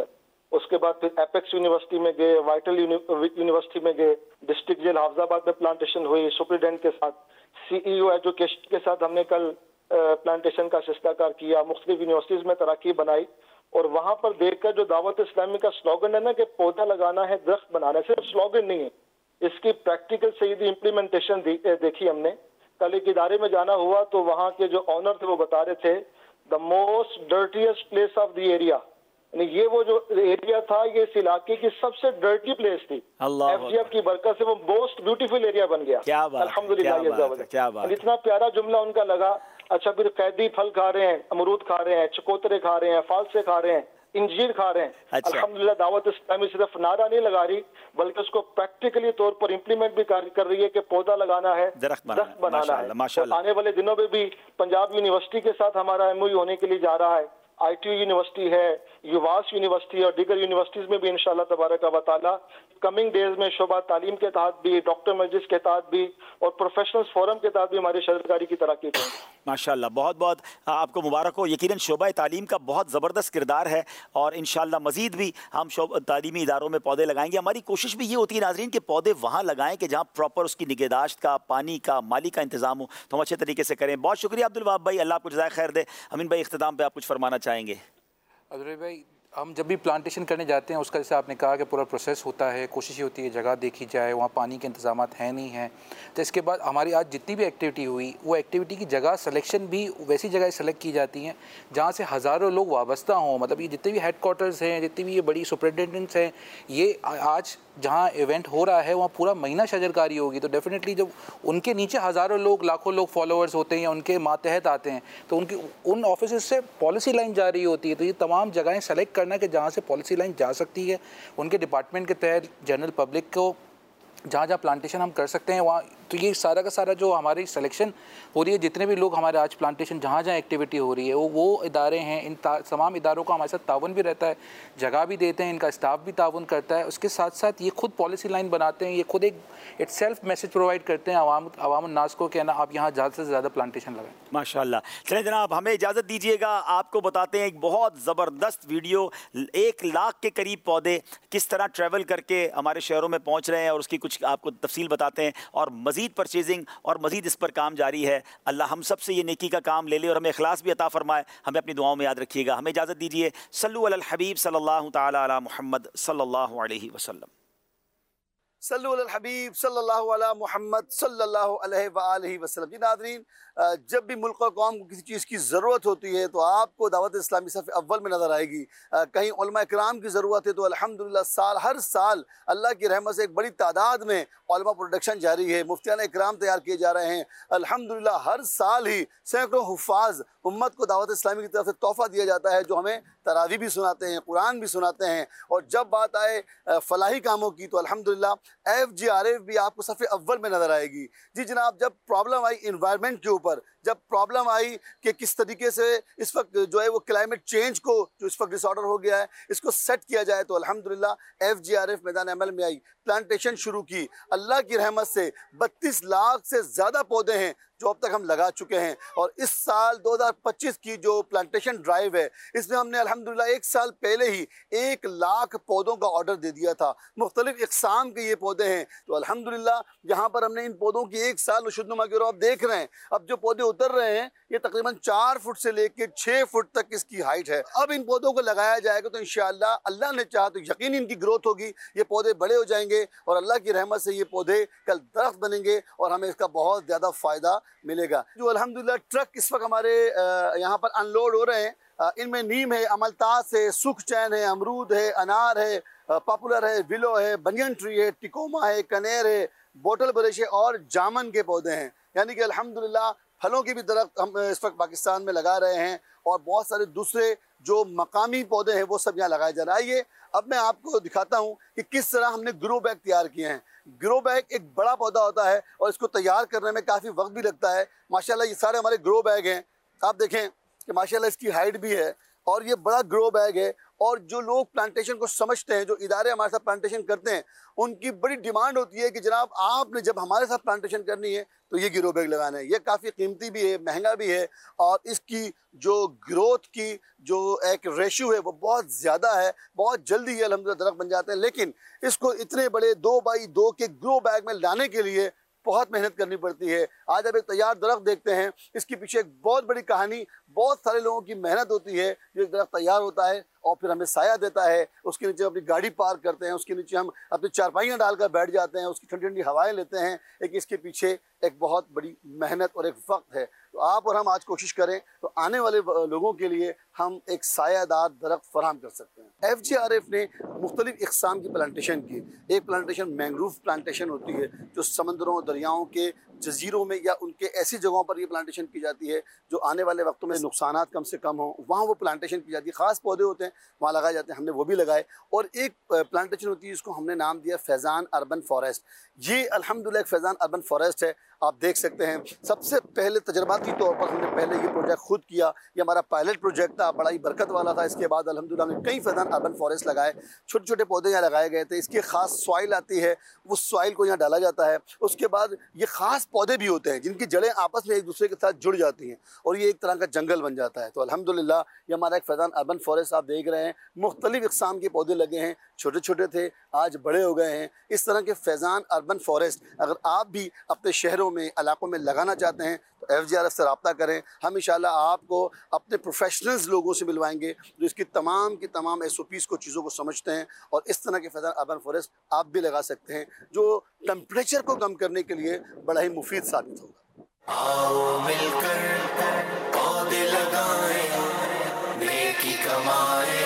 Speaker 4: उसके बाद फिर एपेक्स यूनिवर्सिटी में गए, वाइटल यूनिवर्सिटी में गए, डिस्ट्रिक्ट जेल हाफजाबाद में प्लांटेशन हुई सुप्रिटेंडेंट के साथ, सीईओ एजुकेशन के साथ हमने कल प्लांटेशन का शिष्टाचार किया, मुख्तलिफ यूनिवर्सिटीज में तराकीब बनाई। और वहां पर देखकर जो दावत इस्लामी का स्लोगन है ना कि पौधा लगाना है दरख्त बनाना, सिर्फ स्लोगन नहीं है, इसकी प्रैक्टिकल सीधी इम्प्लीमेंटेशन देखी हमने। कल एक इदारे में जाना हुआ तो वहाँ के जो ऑनर थे वो बता रहे थे the most dirtiest place of the area, ये वो जो एरिया था ये इस इलाके की सबसे डर्टी प्लेस थी, एफजीएफ की बरकत से वो मोस्ट ब्यूटीफुल एरिया बन गया।
Speaker 3: क्या बात,
Speaker 4: अल्हम्दुलिल्लाह,
Speaker 3: क्या बात,
Speaker 4: इतना प्यारा जुमला उनका लगा। अच्छा, फिर कैदी फल खा रहे हैं, अमरूद खा रहे हैं, चकोतरे खा रहे हैं, फालसे खा रहे हैं, इंजीर खा रहे हैं। अच्छा। अल्हम्दुलिल्लाह दावत इस्लामी सिर्फ नारा नहीं लगा रही बल्कि उसको प्रैक्टिकली तौर पर इम्प्लीमेंट भी कर रही है कि पौधा लगाना है, दरख्त बनाना, बनाना है। माशाअल्लाह। आने वाले दिनों में भी पंजाब यूनिवर्सिटी के साथ हमारा एमओयू होने के लिए जा रहा है, आईटीयू यूनिवर्सिटी है, युवास यूनिवर्सिटी और दीगर यूनिवर्सिटीज में भी इंशाअल्लाह तबारक व तआला कमिंग डेज में शोबा तालीम के तहत भी, डॉक्टर मजलिस के तहत भी और प्रोफेशनल्स फोरम के तहत भी हमारी शरकारी की तरक्की है।
Speaker 3: माशाअल्लाह, बहुत बहुत आपको मुबारक हो। यकीनन शोबा तालीम का बहुत ज़बरदस्त किरदार है और इंशाअल्लाह मज़ीद भी हम शोबा तालीमी इदारों में पौधे लगाएंगे। हमारी कोशिश भी ये होती है नाज़रीन कि पौधे वहाँ लगाएं कि जहाँ प्रॉपर उसकी निगहदाश्त का, पानी का, माली का इंतज़ाम हो, तो हम अच्छे तरीके से करें। बहुत शुक्रिया अब्दुल वहाब भाई, अल्लाह आपको जज़ाए खैर दे। अमीन भाई, इख्तिताम पे आप कुछ फरमाना चाहेंगे?
Speaker 14: अब्दुल भाई, हम जब भी प्लांटेशन करने जाते हैं उसका जैसे आपने कहा कि पूरा प्रोसेस होता है, कोशिश ये होती है जगह देखी जाए, वहाँ पानी के इंतजाम हैं नहीं हैं। तो इसके बाद हमारी आज जितनी भी एक्टिविटी हुई वो एक्टिविटी की जगह सिलेक्शन भी वैसी जगह सेलेक्ट की जाती हैं जहाँ से हज़ारों लोग वाबस्ता हों। मतलब ये जितने भी हेड क्वार्टर्स हैं, जितनी भी ये बड़ी सुपरिटेंडेंट्स हैं, ये आज जहाँ इवेंट हो रहा है वहाँ पूरा महीना शजरकारी होगी। तो डेफिनेटली जब उनके नीचे हज़ारों लोग, लाखों लोग फॉलोअर्स होते हैं या उनके मातहत आते हैं तो उनकी उन ऑफिस से पॉलिसी लाइन जारी होती है। तो ये तमाम जगहें सेलेक्ट करना कि जहाँ से पॉलिसी लाइन जा सकती है, उनके डिपार्टमेंट के तहत जनरल पब्लिक को जहाँ जहाँ प्लांटेशन हम कर सकते हैं वहाँ, तो ये सारा का सारा जो हमारी सिलेक्शन हो रही है, जितने भी लोग हमारे आज प्लांटेशन जहाँ जहाँ एक्टिविटी हो रही है वो वो इदारे हैं। इन तमाम इदारों का हमारे साथ ताउन भी रहता है, जगह भी देते हैं, इनका स्टाफ भी ताउन करता है। उसके साथ साथ ये खुद पॉलिसी लाइन बनाते हैं, ये खुद एक इट सेल्फ मैसेज प्रोवाइड करते हैं आवाम आवाम नास को, कहना आप यहाँ ज़्यादा से ज़्यादा प्लांटेशन लगाएं।
Speaker 3: माशाल्लाह। चलें जनाब, हमें इजाज़त दीजिएगा, आपको बताते हैं एक बहुत ज़बरदस्त वीडियो। एक लाख के करीब पौधे किस तरह ट्रैवल करके हमारे शहरों में पहुँच रहे हैं और उसकी कुछ आपको तफसील बताते हैं और मज़ीद परचेजिंग और मज़ीद इस पर काम जारी है। अल्लाह हम सब से ये नेकी का काम ले ले और हमें इखलास भी अता फरमाए। हमें अपनी दुआओं में याद रखिएगा। हमें इजाज़त दीजिए। सल्लु अलल हबीब सल्लल्लाहु तआला अला मुहम्मद सल्लल्लाहु अलैहि वसल्लम।
Speaker 6: सल्लु अलल हबीब सल्लल्लाहु अला मुहम्मद सल्लल्लाहु अलैहि वसल्लम। जी नाज़रीन, जब भी मुल्क और कौम को किसी चीज़ की ज़रूरत होती है तो आपको दावत इस्लामी सफ़ अव्वल में नज़र आएगी। कहीं उलमा इकराम की ज़रूरत है तो अल्हम्दुलिल्लाह साल हर साल अल्लाह की रहमत से एक बड़ी तादाद में उलमा प्रोडक्शन जारी है, मुफ्तियान इकराम तैयार किए जा रहे हैं। अल्हम्दुलिल्लाह हर साल ही सैकड़ों हुफ़ाज़ उम्मत को दावत इस्लामी की तरफ से तोहफ़ा दिया जाता है, जो हमें तरावी भी सुनाते हैं, कुरान भी सुनाते हैं। और जब बात आए फ़लाही कामों की तो अल्हम्दुलिल्लाह एफ जी आर एफ भी आपको सफ़े अव्वल में नज़र आएगी। जी जनाब, जब प्रॉब्लम आई इन्वायरमेंट के ऊपर, जब प्रॉब्लम आई कि किस तरीके से इस वक्त जो है वो क्लाइमेट चेंज को, जो इस वक्त डिसऑर्डर हो गया है, इसको सेट किया जाए, तो अल्हम्दुलिल्लाह एफ जी आर एफ मैदान अमल में आई, प्लांटेशन शुरू की। अल्लाह की रहमत से बत्तीस लाख से ज़्यादा पौधे हैं जो अब तक हम लगा चुके हैं। और इस साल दो हज़ार पच्चीस की जो प्लांटेशन ड्राइव है, इसमें हमने अल्हम्दुलिल्लाह एक साल पहले ही एक लाख पौधों का ऑर्डर दे दिया था। मुख्तलिफ इक़साम के ये पौधे हैं, तो अल्हम्दुलिल्लाह यहाँ पर हमने इन पौधों की एक साल नशोनुमा की, और आप देख रहे हैं अब जो पौधे उतर रहे हैं ये तकरीबन चार फुट से लेकर छः फुट तक इसकी हाइट है। अब इन पौधों को लगाया जाएगा तो इंशाअल्लाह अल्लाह ने चाहा तो यकीन इनकी ग्रोथ होगी, ये पौधे बड़े हो जाएंगे और अल्लाह की रहमत से ये पौधे कल दरख्त बनेंगे और हमें इसका बहुत ज़्यादा फ़ायदा मिलेगा। जो अल्हम्दुलिल्लाह ट्रक इस वक्त हमारे यहाँ पर अनलोड हो रहे हैं, इनमें नीम है, अमलतास है, सुख चैन है, अमरूद है, अनार है, पॉपुलर है, विलो है, बनियन ट्री है, टिकोमा है, कनेर है, बोटल बरेश है और जामन के पौधे हैं। यानी कि अल्हम्दुलिल्लाह फलों की भी दरख्त हम इस वक्त पाकिस्तान में लगा रहे हैं और बहुत सारे दूसरे जो मकामी पौधे हैं वो सब यहाँ लगाए जा रहे हैं। आइए अब मैं आपको दिखाता हूँ कि किस तरह हमने ग्रो बैग तैयार किए हैं। ग्रो बैग एक बड़ा पौधा होता है और इसको तैयार करने में काफ़ी वक्त भी लगता है। माशाल्लाह ये सारे हमारे ग्रो बैग हैं, आप देखें कि माशाल्लाह इसकी हाइट भी है और ये बड़ा ग्रो बैग है। और जो लोग प्लांटेशन को समझते हैं, जो इदारे हमारे साथ प्लांटेशन करते हैं, उनकी बड़ी डिमांड होती है कि जनाब आपने जब हमारे साथ प्लांटेशन करनी है तो ये ग्रो बैग लगाना है। ये काफ़ी कीमती भी है, महंगा भी है, और इसकी जो ग्रोथ की जो एक रेशियो है वो बहुत ज़्यादा है। बहुत जल्दी ये अल्हम्दुलिल्लाह दरख्त बन जाते हैं, लेकिन इसको इतने बड़े दो बाई दो के ग्रो बैग में लाने के लिए बहुत मेहनत करनी पड़ती है। आज आप एक तैयार दरख्त देखते हैं, इसके पीछे एक बहुत बड़ी कहानी, बहुत सारे लोगों की मेहनत होती है। जो एक दरख्त तैयार होता है और फिर हमें साया देता है, उसके नीचे अपनी गाड़ी पार्क करते हैं, उसके नीचे हम अपनी चारपाइयाँ डालकर बैठ जाते हैं, उसकी ठंडी ठंडी हवाएं लेते हैं। एक इसके पीछे एक बहुत बड़ी मेहनत और एक वक्त है। तो आप और हम आज कोशिश करें तो आने वाले लोगों के लिए हम एक सायादार दरख्त फराहम कर सकते हैं। एफ जी आर एफ ने मुख्तलिफ इक़साम की प्लांटेशन की। एक प्लांटेशन मैंग्रोव प्लांटेशन होती है, जो समंदरों दरियाओं के जजीरों में या उनके ऐसी जगहों पर ये प्लांटेशन की जाती है जो आने वाले वक्तों में नुकसानात कम से कम हों, वहाँ वो प्लांटेशन की जाती है। ख़ास पौधे होते हैं वहाँ लगाए जाते हैं, हमने वो भी लगाए। और एक प्लांटेशन होती है जिसको हमने नाम दिया फैज़ान अर्बन फॉरेस्ट। ये अल्हम्दुलिल्लाह एक फैज़ान अर्बन फॉरेस्ट है, आप देख सकते हैं। सबसे पहले तजर्बाती तौर पर हमने पहले ये प्रोजेक्ट खुद किया, ये हमारा पायलट प्रोजेक्ट था, बड़ा ही बरकत वाला था। इसके बाद अल्हम्दुलिल्लाह हमने कई फैज़ान अर्बन फॉरेस्ट लगाए, छोटे छोटे पौधे यहाँ लगाए गए थे। इसकी ख़ास सॉइल आती है, उस सॉइल को यहाँ डाला जाता है। उसके बाद ये ख़ास पौधे भी होते हैं जिनकी जड़ें आपस में एक दूसरे के साथ जुड़ जाती हैं और ये एक तरह का जंगल बन जाता है। तो अल्हम्दुलिल्लाह ये हमारा एक फैज़ान अर्बन फॉरेस्ट आप देख रहे हैं। मुख्तलिफ इक़साम के पौधे लगे हैं, छोटे छोटे थे आज बड़े हो गए हैं। इस तरह के फैज़ान अर्बन फॉरेस्ट अगर आप भी अपने शहरों में, इलाकों में लगाना चाहते हैं तो एफ जी आर एफ से रब्ता करें। हम इंशाल्लाह आपको अपने प्रोफेशनल्स लोगों से मिलवाएंगे जो इसकी तमाम की तमाम एस ओ पीज़ को, चीज़ों को समझते हैं। और इस तरह के फैज़ान अर्बन फॉरेस्ट आप भी लगा सकते हैं जो टेम्परेचर को कम करने के लिए बड़ा ही मुफीद साबित होगा।
Speaker 7: आओ मिलकर पौधे लगाएं, नेकी कमाएं।